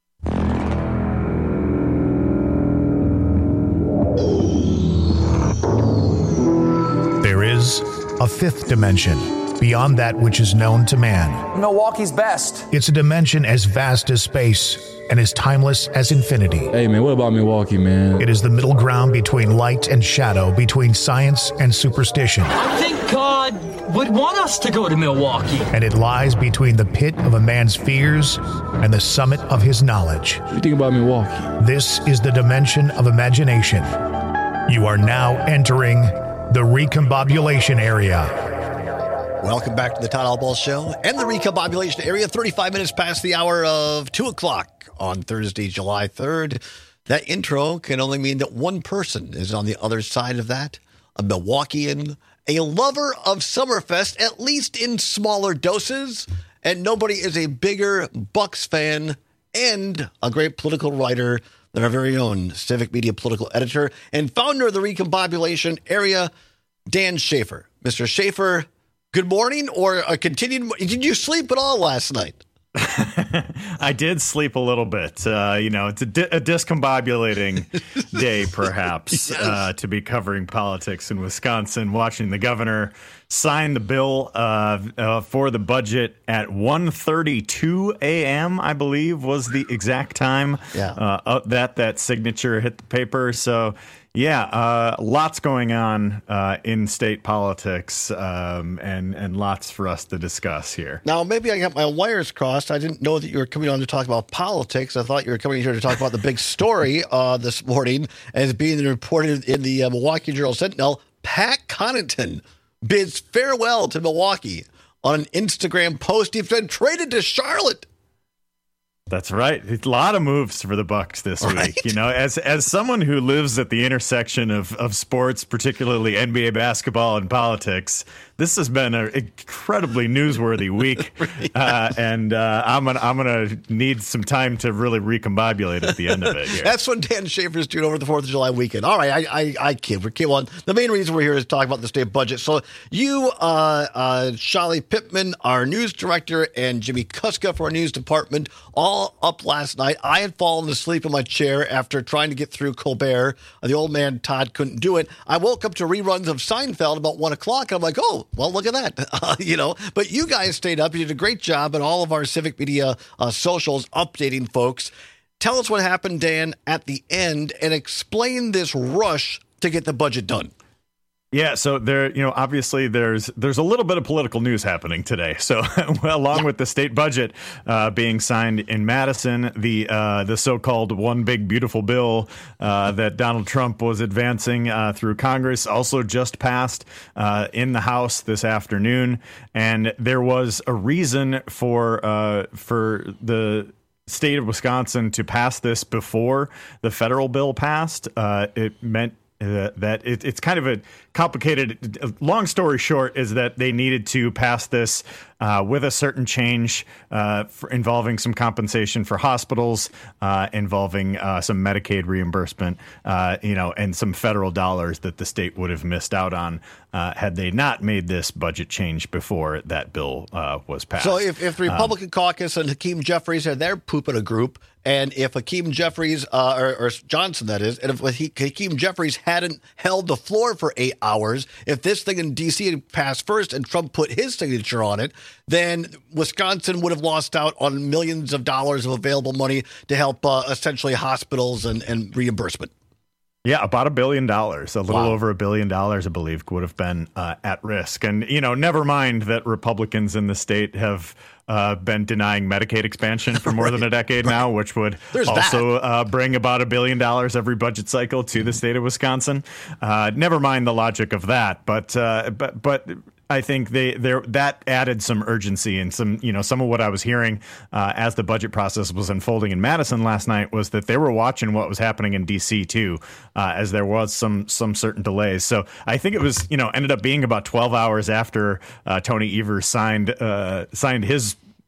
There is a fifth dimension beyond that which is known to man. Milwaukee's best. It's a dimension as vast as space and as timeless as infinity. Hey, man, what about Milwaukee, man? It is the middle ground between light and shadow, between science and superstition. I think God would want us to go to Milwaukee. And it lies between the pit of a man's fears and the summit of his knowledge. What do you think about Milwaukee? This is the dimension of imagination. You are now entering the recombobulation area. Welcome back to the Todd Alba Show and the recombobulation area, thirty-five minutes past the hour of two o'clock on Thursday, July third. That intro can only mean that one person is on the other side of that, a Milwaukeean, a lover of Summerfest, at least in smaller doses, and nobody is a bigger Bucks fan and a great political writer than our very own Civic Media political editor and founder of the recombobulation area, Dan Schaefer. Mister Schaefer, good morning, or a continued. Did you sleep at all last night? I did sleep a little bit. Uh, you know, it's a, di- a discombobulating day, perhaps, yes. uh, to be covering politics in Wisconsin, watching the governor sign the bill uh, uh, for the budget at one thirty-two a.m., I believe, was the exact time yeah. uh, that that signature hit the paper. So, yeah, uh, lots going on uh, in state politics um, and, and lots for us to discuss here. Now, maybe I got my wires crossed. I didn't know that you were coming on to talk about politics. I thought you were coming here to talk about the big story uh, this morning as being reported in the uh, Milwaukee Journal-Sentinel. Pat Connaughton bids farewell to Milwaukee on an Instagram post. He's been traded to Charlotte. That's right. A lot of moves for the Bucks this right. week. You know, as as someone who lives at the intersection of, of sports, particularly N B A basketball and politics, this has been an incredibly newsworthy week, right. uh, and uh, I'm gonna I'm gonna need some time to really recombobulate at the end of it. Here. That's what Dan Schaefer's doing over the Fourth of July weekend. All right, I I, I kid. We're kidding. The main reason we're here is to talk about the state budget. So you, uh, uh, Shali Pittman, our news director, and Jimmy Kuska for our news department, all up last night. I had fallen asleep in my chair after trying to get through Colbert. The old man Todd couldn't do it. I woke up to reruns of Seinfeld about one o'clock, and I'm like, oh, well, look at that. Uh, you know, but you guys stayed up. You did a great job, and all of our Civic Media uh, socials updating folks. Tell us what happened, Dan, at the end, and explain this rush to get the budget done. Yeah, so there, you know, obviously there's there's a little bit of political news happening today. So, well, along yeah. with the state budget uh, being signed in Madison, the uh, the so-called one big beautiful bill uh, that Donald Trump was advancing uh, through Congress also just passed uh, in the House this afternoon, and there was a reason for uh, for the state of Wisconsin to pass this before the federal bill passed. Uh, it meant Uh, that it, it's kind of a complicated, long story short, is that they needed to pass this uh, with a certain change uh, for involving some compensation for hospitals, uh, involving uh, some Medicaid reimbursement, uh, you know, and some federal dollars that the state would have missed out on uh, had they not made this budget change before that bill uh, was passed. So if, if the Republican um, caucus and Hakeem Jeffries had their poop in a group, and if Hakeem Jeffries, uh, or, or Johnson, that is, and if Hakeem Jeffries hadn't held the floor for eight hours, if this thing in D C had passed first and Trump put his signature on it, then Wisconsin would have lost out on millions of dollars of available money to help uh, essentially hospitals and, and reimbursement. Yeah, about a billion dollars, a little wow. over a billion dollars, I believe, would have been uh, at risk. And, you know, never mind that Republicans in the state have uh, been denying Medicaid expansion for more right. than a decade right. now, which would There's also uh, bring about a billion dollars every budget cycle to the state of Wisconsin. Uh, never mind the logic of that. But uh, but but. I think they there that added some urgency, and some, you know, some of what I was hearing uh, as the budget process was unfolding in Madison last night was that they were watching what was happening in D C too, uh, as there was some some certain delays. So I think it was, you know, ended up being about twelve hours after uh, Tony Evers signed uh, signed his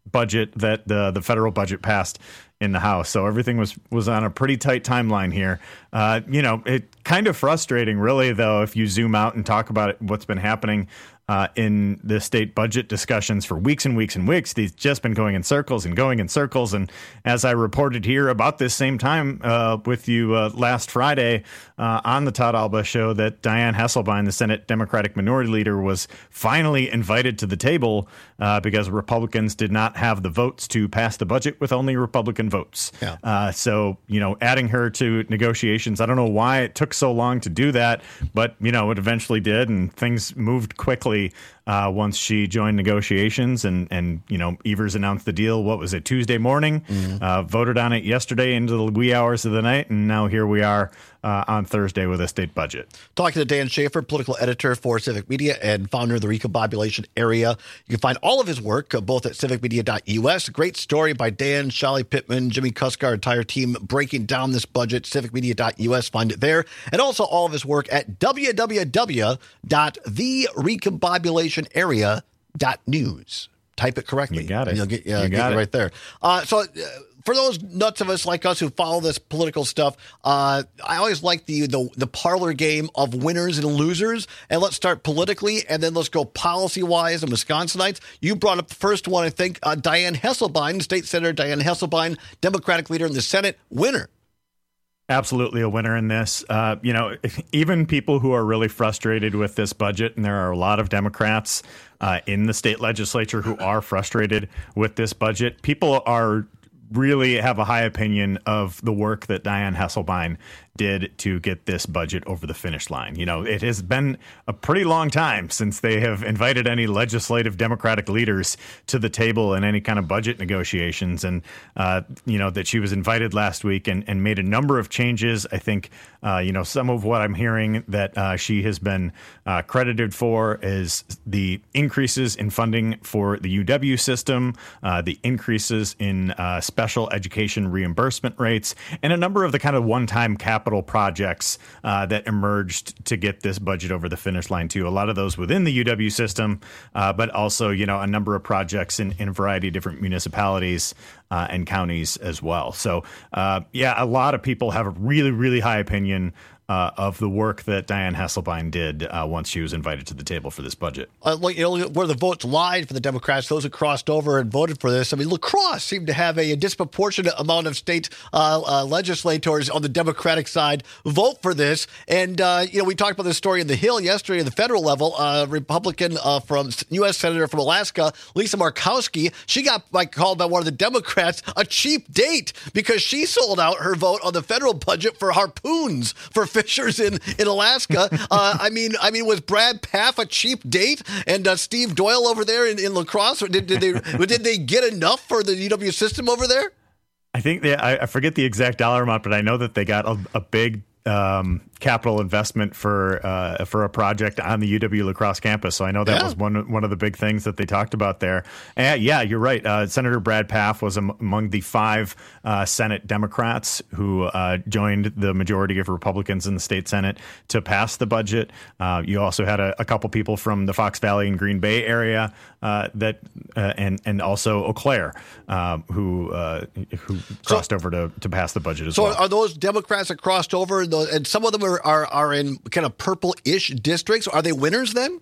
budget that the the federal budget passed in the House. So everything was was on a pretty tight timeline here. Uh, you know, it kind of frustrating, really, though, if you zoom out and talk about it, what's been happening uh, in the state budget discussions for weeks and weeks and weeks. They've just been going in circles and going in circles. And as I reported here about this same time uh, with you uh, last Friday uh, on the Todd Alba show, that Dianne Hasselbein, the Senate Democratic Minority Leader, was finally invited to the table uh, because Republicans did not have the votes to pass the budget with only Republican votes. Yeah. Uh, so, you know, adding her to negotiations, I don't know why it took so long to do that, but, you know, it eventually did, and things moved quickly uh, once she joined negotiations. And, and, you know, Evers announced the deal, what was it, Tuesday morning, mm-hmm. uh, voted on it yesterday into the wee hours of the night, and now here we are uh, on Thursday with a state budget. Talking to Dan Schaefer, political editor for Civic Media and founder of the Recombobulation Area. You can find all of his work uh, both at civic media dot U S. A great story by Dan, Shelly Pittman, Jimmy Cusker, entire team breaking down this budget. civic media dot U S, find it there. And also all of his work at w w w dot the recombobulation area dot news. Type it correctly. You got it. And you'll get, uh, you get got it it right there. Uh, so... Uh, For those nuts of us like us who follow this political stuff, uh, I always like the, the the parlor game of winners and losers. And let's start politically, and then let's go policy-wise and Wisconsinites. You brought up the first one, I think, uh, Dianne Hasselbein, State Senator Dianne Hasselbein, Democratic leader in the Senate, winner. Absolutely a winner in this. Uh, you know, even people who are really frustrated with this budget, and there are a lot of Democrats uh, in the state legislature who are frustrated with this budget, people are really have a high opinion of the work that Dianne Hasselbein did to get this budget over the finish line. You know, it has been a pretty long time since they have invited any legislative Democratic leaders to the table in any kind of budget negotiations. And, uh, you know, that she was invited last week and, and made a number of changes. I think, uh, you know, some of what I'm hearing that uh, she has been uh, credited for is the increases in funding for the U W system, uh, the increases in uh, special education reimbursement rates, and a number of the kind of one-time capital projects uh, that emerged to get this budget over the finish line too. A lot of those within the U W system, uh, but also, you know, a number of projects in, in a variety of different municipalities uh, and counties as well. So, uh, yeah, a lot of people have a really, really high opinion Uh, of the work that Dianne Hasselbein did uh, once she was invited to the table for this budget. Uh, you know, where the votes lied for the Democrats, those who crossed over and voted for this. I mean, La Crosse seemed to have a, a disproportionate amount of state uh, uh, legislators on the Democratic side vote for this. And, uh, you know, we talked about this story in the Hill yesterday at the federal level. Uh, Republican uh, from U S Senator from Alaska, Lisa Murkowski, she got like, called by one of the Democrats a cheap date because she sold out her vote on the federal budget for harpoons for fishers in, in Alaska. Uh, I mean, I mean, was Brad Pfaff a cheap date? And uh, Steve Doyle over there in, in La Crosse, did, did they did they get enough for the U W system over there? I think they, I, I forget the exact dollar amount, but I know that they got a, a big um, capital investment for uh, for a project on the U W La Crosse campus. So I know that yeah. was one one of the big things that they talked about there. And yeah, you're right. Uh, Senator Brad Pfaff was am- among the five uh, Senate Democrats who uh, joined the majority of Republicans in the state Senate to pass the budget. Uh, you also had a, a couple people from the Fox Valley and Green Bay area uh, that uh, and and also Eau Claire uh, who uh, who crossed so, over to, to pass the budget as so well. So are those Democrats that crossed over? And some of them are, are, are in kind of purple-ish districts. Are they winners then?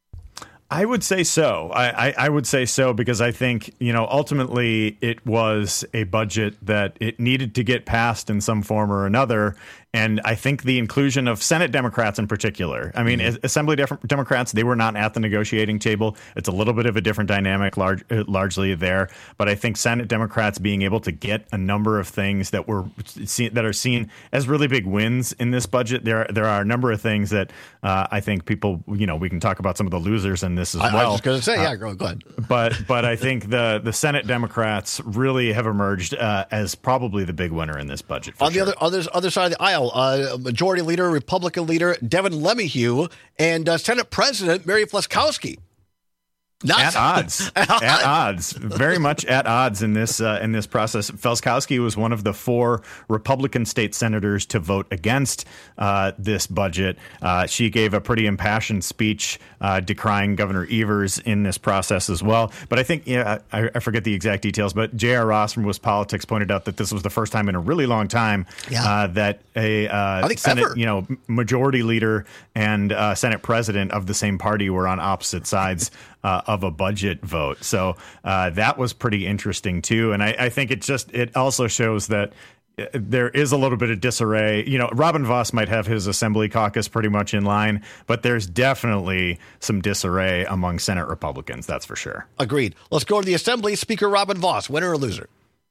I would say so. I, I, I would say so because I think, you know, ultimately it was a budget that it needed to get passed in some form or another. And I think the inclusion of Senate Democrats in particular, I mean, mm-hmm. Assembly De- Democrats, they were not at the negotiating table. It's a little bit of a different dynamic, large, uh, largely there. But I think Senate Democrats being able to get a number of things that were seen, that are seen as really big wins in this budget. There, there are a number of things that uh, I think people, you know, we can talk about some of the losers in this as I, well. I was just going to say, uh, yeah, go, go ahead. But, but I think the the Senate Democrats really have emerged uh, as probably the big winner in this budget. On sure. the other, other other side of the aisle, Uh, Majority Leader, Republican Leader Devin LeMahieu, and uh, Senate President Mary Fleszkowski. Not at odds, at odds, very much at odds in this uh, in this process. Felskowski was one of the four Republican state senators to vote against uh, this budget. Uh, she gave a pretty impassioned speech uh, decrying Governor Evers in this process as well. But I think, yeah, I, I forget the exact details, but J R. Ross from WisPolitics pointed out that this was the first time in a really long time Yeah. uh, that a uh, I think Senate, ever. you know, majority leader and uh, Senate president of the same party were on opposite sides Uh, of a budget vote. So uh, that was pretty interesting, too. And I, I think it just it also shows that there is a little bit of disarray. You know, Robin Vos might have his assembly caucus pretty much in line, but there's definitely some disarray among Senate Republicans. That's for sure. Agreed. Let's go to the Assembly. Speaker Robin Vos, winner or loser?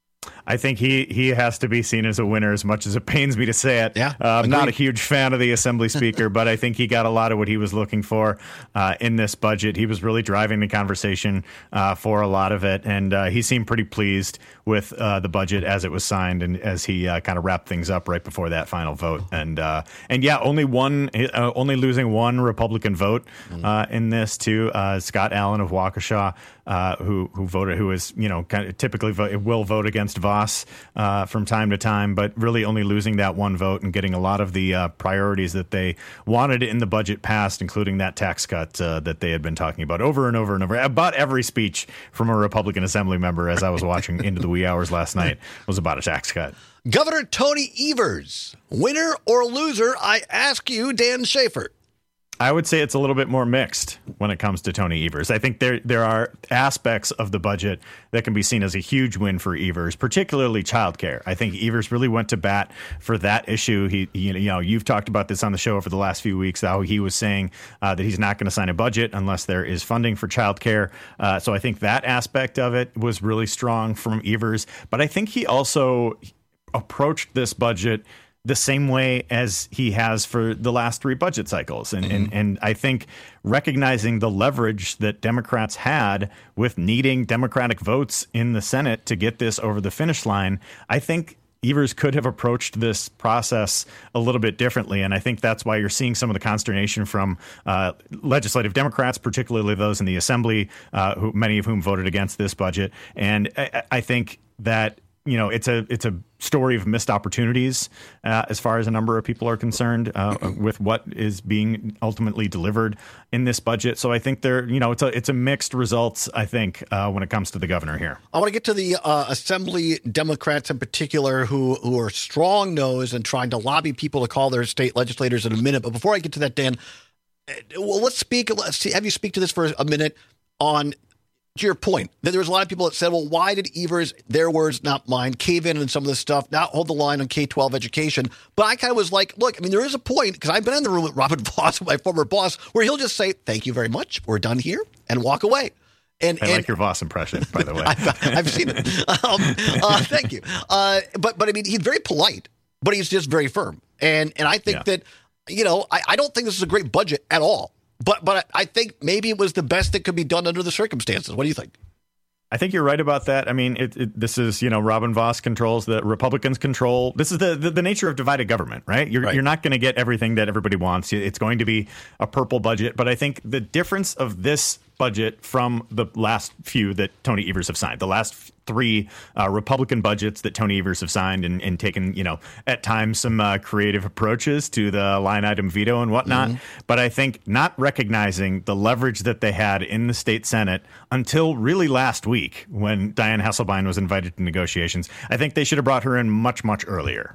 I think he, he has to be seen as a winner, as much as it pains me to say it. Yeah, uh, I'm not a agreed. huge fan of the Assembly Speaker, but I think he got a lot of what he was looking for uh, in this budget. He was really driving the conversation uh, for a lot of it, and uh, he seemed pretty pleased with uh, the budget as it was signed and as he uh, kind of wrapped things up right before that final vote. And uh, and yeah, only one, uh, only losing one Republican vote uh, in this too. Uh, Scott Allen of Waukesha, uh, who who voted, who is you know kind of typically vote, will vote against Vos uh, from time to time, but really only losing that one vote and getting a lot of the uh, priorities that they wanted in the budget passed, including that tax cut uh, that they had been talking about over and over and over. About every speech from a Republican Assembly member, as I was watching into the wee hours last night, was about a tax cut. Governor Tony Evers, winner or loser? I ask you, Dan Schaefer. I would say it's a little bit more mixed when it comes to Tony Evers. I think there there are aspects of the budget that can be seen as a huge win for Evers, particularly childcare. I think Evers really went to bat for that issue. He, you know, you've talked about this on the show over the last few weeks, how he was saying uh, that he's not going to sign a budget unless there is funding for childcare. Uh, so I think that aspect of it was really strong from Evers. But I think he also approached this budget the same way as he has for the last three budget cycles. And, mm-hmm. and and I think recognizing the leverage that Democrats had with needing Democratic votes in the Senate to get this over the finish line, I think Evers could have approached this process a little bit differently. And I think that's why you're seeing some of the consternation from uh, legislative Democrats, particularly those in the Assembly, uh, who many of whom voted against this budget. And I, I think that you know, it's a it's a story of missed opportunities uh, as far as a number of people are concerned uh, with what is being ultimately delivered in this budget. So I think there, you know, it's a it's a mixed results. I think uh, when it comes to the governor here, I want to get to the uh, Assembly Democrats in particular, who who are strong nosed and trying to lobby people to call their state legislators in a minute. But before I get to that, Dan, well, let's speak. Let's see, have you speak to this for a minute on. To your point, that there was a lot of people that said, well, why did Evers, their words, not mine, cave in on some of this stuff, not hold the line on K twelve education? But I kind of was like, look, I mean, there is a point, because I've been in the room with Robin Vos, my former boss, where he'll just say, thank you very much, we're done here, and walk away. And, I and, like your Vos impression, by the way. I've, I've seen it. Um, uh, thank you. Uh, but, but I mean, he's very polite, but he's just very firm. And, and I think yeah. that, you know, I, I don't think this is a great budget at all. But but I think maybe it was the best that could be done under the circumstances. What do you think? I think you're right about that. I mean, it, it, this is, you know, Robin Vos controls, the Republicans control. This is the, the, the nature of divided government, right? You're, right. you're not going to get everything that everybody wants. It's going to be a purple budget. But I think the difference of this budget from the last few that Tony Evers have signed, the last three uh, Republican budgets that Tony Evers have signed and, and taken, you know, at times some uh, creative approaches to the line item veto and whatnot. Mm-hmm. But I think not recognizing the leverage that they had in the state Senate until really last week when Dianne Hasselbein was invited to negotiations, I think they should have brought her in much, much earlier.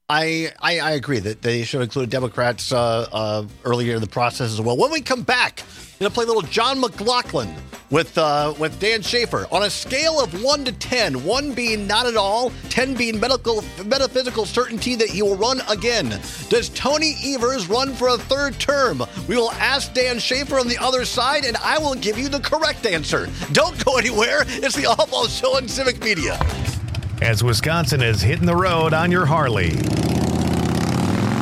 I, I, I agree that they should include Democrats uh, uh, earlier in the process as well. When we come back, we're going to play a little John McLaughlin with uh, with Dan Schaefer. On a scale of one to ten, one being not at all, ten being medical metaphysical certainty that he will run again. Does Tony Evers run for a third term? We will ask Dan Schaefer on the other side, and I will give you the correct answer. Don't go anywhere. It's the All Ball Show on Civic Media. As Wisconsin is hitting the road on your Harley.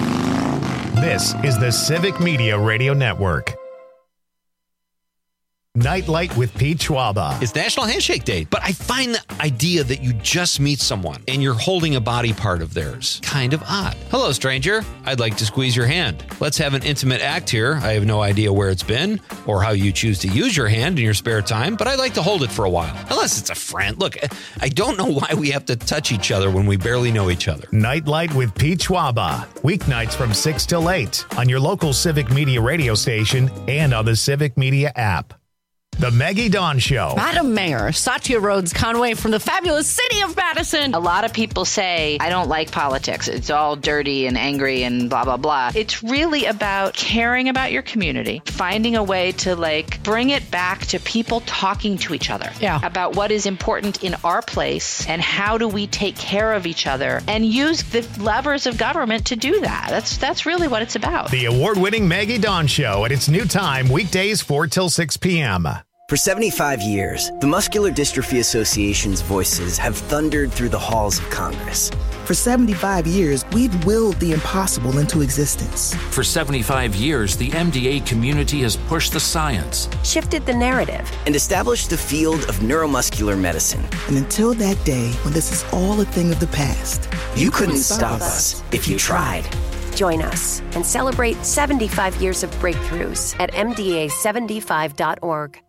This is the Civic Media Radio Network. Nightlight with Pete Schwaba. It's National Handshake Day, but I find the idea that you just meet someone and you're holding a body part of theirs kind of odd. Hello, stranger. I'd like to squeeze your hand. Let's have an intimate act here. I have no idea where it's been or how you choose to use your hand in your spare time, but I'd like to hold it for a while. Unless it's a friend. Look, I don't know why we have to touch each other when we barely know each other. Nightlight with Pete Schwaba. Weeknights from six till eight on your local Civic Media radio station and on the Civic Media app. The Maggie Dawn Show. Madam Mayor, Satya Rhodes Conway from the fabulous city of Madison. A lot of people say, I don't like politics. It's all dirty and angry and blah, blah, blah. It's really about caring about your community, finding a way to like bring it back to people talking to each other yeah. about what is important in our place and how do we take care of each other and use the levers of government to do that. That's, that's really what it's about. The award-winning Maggie Dawn Show at its new time, weekdays four till six p.m. For seventy-five years, the Muscular Dystrophy Association's voices have thundered through the halls of Congress. For seventy-five years, we've willed the impossible into existence. For seventy-five years, the M D A community has pushed the science, shifted the narrative, and established the field of neuromuscular medicine. And until that day when this is all a thing of the past, you, you couldn't, couldn't stop us if you tried. Join us and celebrate seventy-five years of breakthroughs at M D A seventy-five dot org.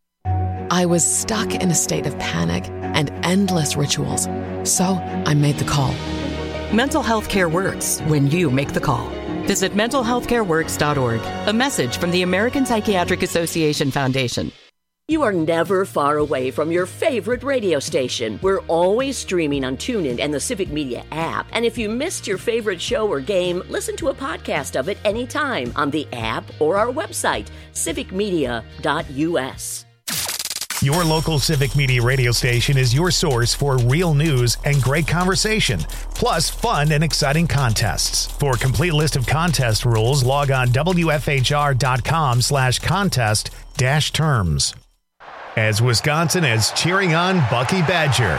I was stuck in a state of panic and endless rituals, so I made the call. Mental health care works when you make the call. Visit mental health care works dot org. A message from the American Psychiatric Association Foundation. You are never far away from your favorite radio station. We're always streaming on TuneIn and the Civic Media app. And if you missed your favorite show or game, listen to a podcast of it anytime on the app or our website, civic media dot u s. Your local Civic Media radio station is your source for real news and great conversation, plus fun and exciting contests. For a complete list of contest rules, log on W F H R dot com slash contest dash terms. As Wisconsin is cheering on Bucky Badger.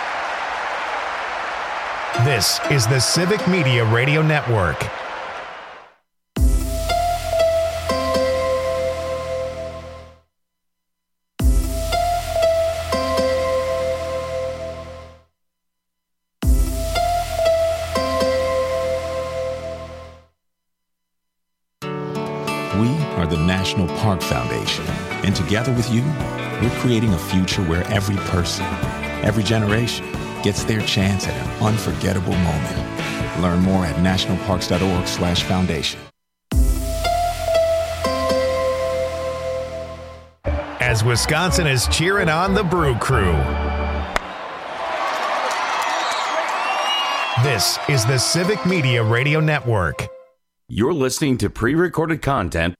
This is the Civic Media Radio Network. We are the National Park Foundation, and together with you, we're creating a future where every person, every generation, gets their chance at an unforgettable moment. Learn more at national parks dot org slash foundation. As Wisconsin is cheering on the Brew Crew. This is the Civic Media Radio Network. You're listening to pre-recorded content.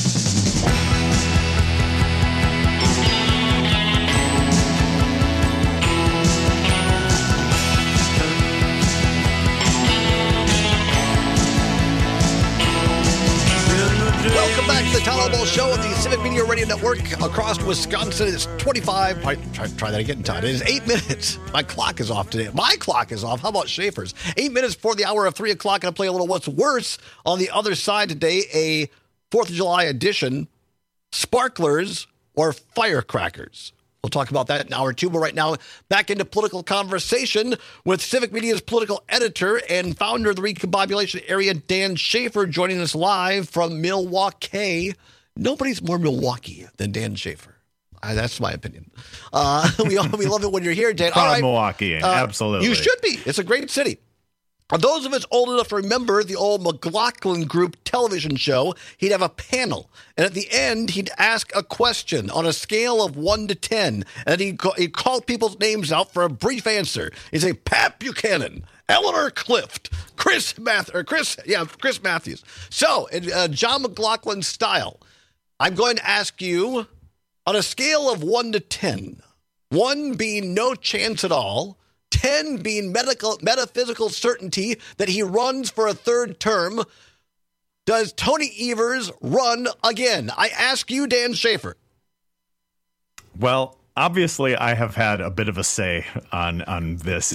Welcome back to the Tom Ball Show on the Civic Media Radio Network across Wisconsin. It's twenty-five. Try, try, try that again, Todd. It is eight minutes. My clock is off today. My clock is off. How about Schaefer's? Eight minutes before the hour of three o'clock. Going to play a little What's Worse on the other side today. A Fourth of July edition: sparklers or firecrackers. We'll talk about that in hour two. But right now, back into political conversation with Civic Media's political editor and founder of the Recombobulation Area, Dan Schaefer, joining us live from Milwaukee. Nobody's more Milwaukee than Dan Schaefer. Uh, that's my opinion. Uh, we we love it when you're here, Dan. Proud All right. Milwaukee, Uh, absolutely. You should be. It's a great city. For those of us old enough to remember the old McLaughlin Group television show, he'd have a panel. And at the end, he'd ask a question on a scale of one to ten. And he'd call, he'd call people's names out for a brief answer. He'd say, Pat Buchanan, Eleanor Clift, Chris Math or Chris, yeah, Chris Matthews. So, in uh, John McLaughlin style, I'm going to ask you on a scale of one to ten, one being no chance at all, ten being medical metaphysical certainty that he runs for a third term. Does Tony Evers run again? I ask you, Dan Schaefer. Well, obviously, I have had a bit of a say on on this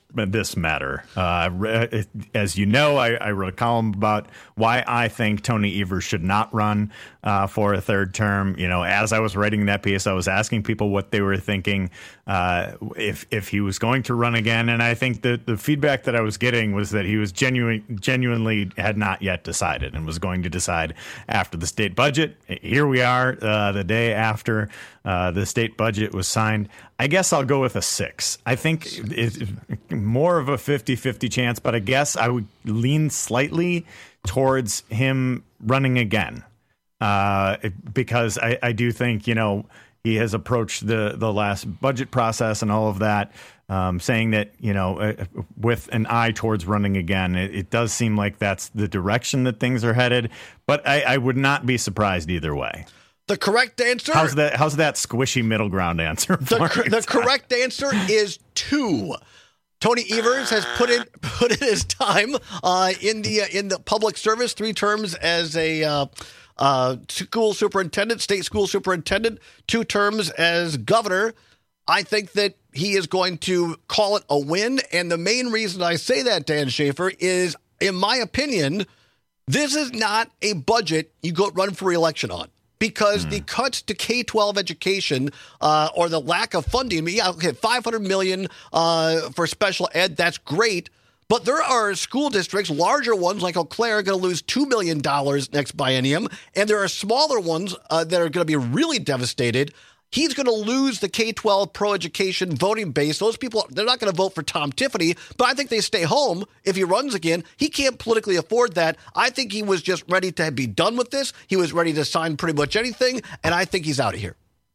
this matter. Uh, as you know, I, I wrote a column about why I think Tony Evers should not run uh, for a third term. You know, as I was writing that piece, I was asking people what they were thinking uh, if if he was going to run again, and I think the the feedback that I was getting was that he was genuine, genuinely had not yet decided and was going to decide after the state budget. Here we are, uh, the day after uh, the state budget was signed. I guess I'll go with a six. I think it's more of a fifty-fifty chance, but I guess I would lean slightly towards him running again uh, because I, I do think, you know, he has approached the, the last budget process and all of that, um, saying that, you know, uh, with an eye towards running again. It, it does seem like that's the direction that things are headed, but I, I would not be surprised either way. The correct answer. How's that? How's that squishy middle ground answer? The, the correct answer is two. Tony Evers has put in put in his time uh, in the uh, in the public service, three terms as a uh, uh, school superintendent, state school superintendent, two terms as governor. I think that he is going to call it a win, and the main reason I say that, Dan Schaefer, is, in my opinion, this is not a budget you go run for re-election on. Because mm. the cuts to K twelve education uh, or the lack of funding, I mean, yeah, okay, five hundred million dollars uh, for special ed, that's great. But there are school districts, larger ones like Eau Claire, going to lose two million dollars next biennium. And there are smaller ones uh, that are going to be really devastated. He's going to lose the K twelve pro-education voting base. Those people, they're not going to vote for Tom Tiffany, but I think they stay home if he runs again. He can't politically afford that. I think he was just ready to be done with this. He was ready to sign pretty much anything, and I think he's out of here.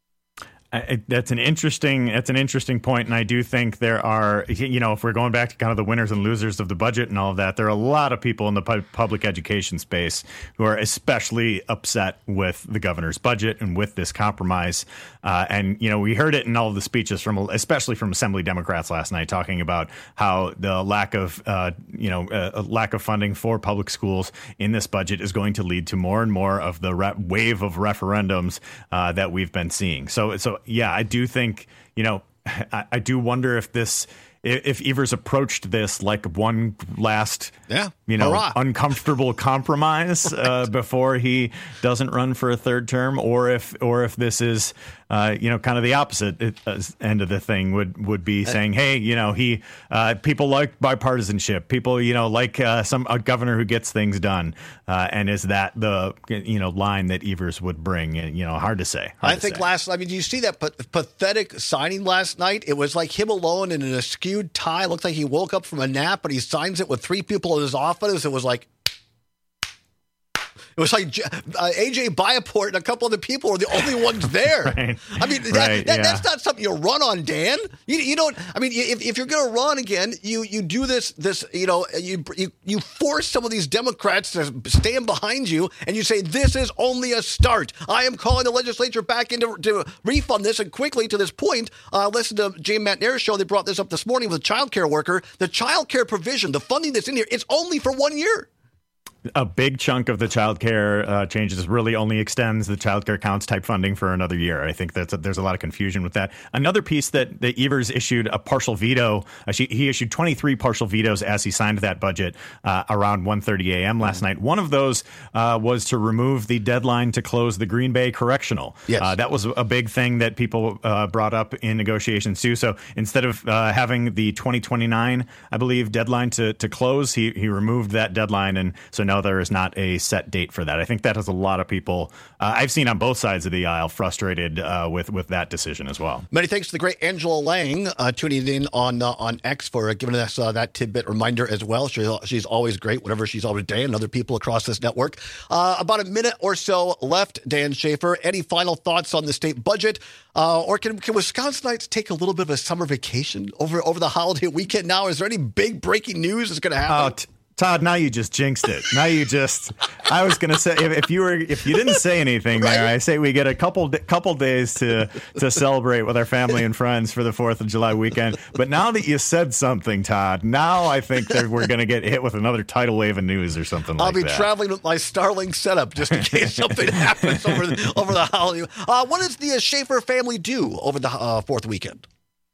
I, that's an interesting that's an interesting point, and I do think there are, you know, if we're going back to kind of the winners and losers of the budget and all of that, there are a lot of people in the pu- public education space who are especially upset with the governor's budget and with this compromise. Uh, and, you know, we heard it in all of the speeches from, especially from Assembly Democrats last night, talking about how the lack of, uh, you know, uh, lack of funding for public schools in this budget is going to lead to more and more of the re- wave of referendums uh, that we've been seeing. So, so. Yeah, I do think, you know, I, I do wonder if this, if Evers approached this like one last, yeah, you know, hurrah. uncomfortable compromise uh, before he doesn't run for a third term, or if, or if this is, uh, you know, kind of the opposite uh, end of the thing would, would be saying, hey, you know, he, uh, people like bipartisanship, people, you know, like uh, some a governor who gets things done, uh, and is that the, you know, line that Evers would bring? And, you know, hard to say. Hard I to think say. last, I mean, do you see that p- pathetic signing last night? It was like him alone in an askew tie. It looked like he woke up from a nap, but he signs it with three people in his office. It was like, it was like uh, A J Biaport and a couple other people were the only ones there. Right. I mean, that, right, that, yeah. that's not something you run on, Dan. You, you don't. I mean, if, if you're going to run again, you you do this this you know you, you you force some of these Democrats to stand behind you, and you say this is only a start. I am calling the legislature back in to, to refund this, and quickly to this point, uh, listen to Jay McNair's show. They brought this up this morning with a child care worker. The child care provision, the funding that's in here, it's only for one year. A big chunk of the child care uh, changes really only extends the child care counts type funding for another year. I think that's a, there's a lot of confusion with that. Another piece that, that Evers issued a partial veto. Uh, she, he issued twenty-three partial vetoes as he signed that budget uh, around one thirty a.m. last mm-hmm. night. One of those uh, was to remove the deadline to close the Green Bay Correctional. Yes. Uh, that was a big thing that people uh, brought up in negotiations too. So instead of uh, having the twenty twenty-nine, I believe, deadline to, to close, he, he removed that deadline. And so now there is not a set date for that. I think that has a lot of people uh, I've seen on both sides of the aisle frustrated uh, with with that decision as well. Many thanks to the great Angela Lang uh, tuning in on uh, on X for uh, giving us uh, that tidbit reminder as well. She, she's always great whenever she's on today, and other people across this network. Uh, about a minute or so left, Dan Schaefer. Any final thoughts on the state budget? Uh, or can, can Wisconsinites take a little bit of a summer vacation over, over the holiday weekend now? Is there any big breaking news that's going to happen? Oh, t- Todd, now you just jinxed it. Now you just, I was going to say, if, if you were, if you didn't say anything right. there, I say we get a couple, couple days to, to celebrate with our family and friends for the fourth of July weekend. But now that you said something, Todd, now I think that we're going to get hit with another tidal wave of news or something I'll like that. I'll be traveling with my Starlink setup just in case something happens over the, over the holiday. Uh, what does the uh, Schaefer family do over the uh, fourth weekend?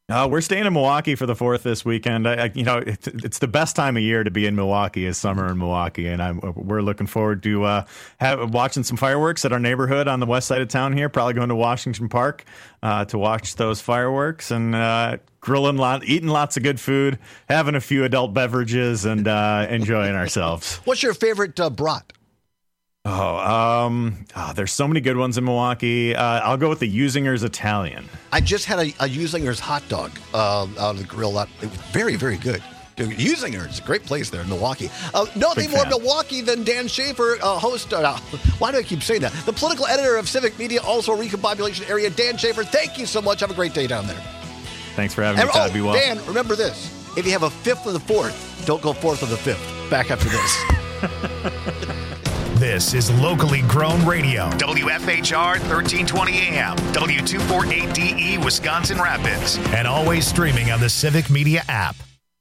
Uh, we're staying in Milwaukee for the fourth this weekend. I, I, you know, it, it's the best time of year to be in Milwaukee is summer in Milwaukee, and I'm, we're looking forward to uh, have, watching some fireworks at our neighborhood on the west side of town here. Probably going to Washington Park uh, to watch those fireworks and uh, grilling, lot, eating lots of good food, having a few adult beverages, and uh, enjoying ourselves. What's your favorite uh, brat? Oh, um, oh, there's so many good ones in Milwaukee. Uh, I'll go with the Usinger's Italian. I just had a, a Usinger's hot dog uh, out of the grill. It was very, very good. Usinger's, a great place there in Milwaukee. Uh, nothing more Milwaukee than Dan Schaefer, uh, host. Uh, why do I keep saying that? The political editor of Civic Media, also recombobulation area. Dan Schaefer, thank you so much. Have a great day down there. Thanks for having and, me, Todd. Oh, Be well. Dan, remember this. If you have a fifth of the fourth, don't go fourth of the fifth. Back after this. This is locally grown radio. W F H R thirteen twenty A M, W two forty-eight D E, Wisconsin Rapids, and always streaming on the Civic Media app.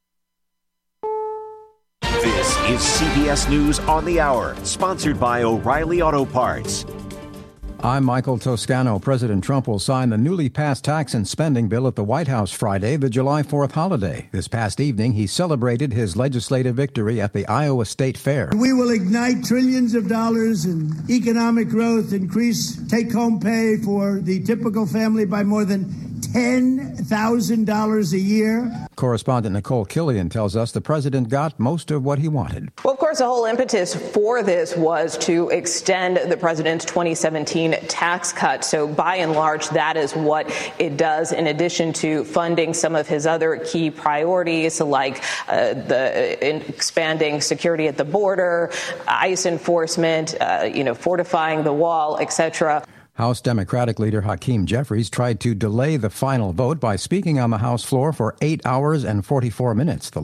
This is C B S News on the Hour, sponsored by O'Reilly Auto Parts. I'm Michael Toscano. President Trump will sign the newly passed tax and spending bill at the White House Friday, the July fourth holiday. This past evening, he celebrated his legislative victory at the Iowa State Fair. We will ignite trillions of dollars in economic growth, increase take-home pay for the typical family by more than ten thousand dollars a year. Correspondent Nicole Killian tells us the president got most of what he wanted. Well, of course, the whole impetus for this was to extend the president's twenty seventeen tax cut. So by and large, that is what it does, in addition to funding some of his other key priorities, like uh, the in expanding security at the border, ICE enforcement, uh, you know, fortifying the wall, et cetera. House Democratic leader Hakeem Jeffries tried to delay the final vote by speaking on the House floor for eight hours and forty-four minutes. The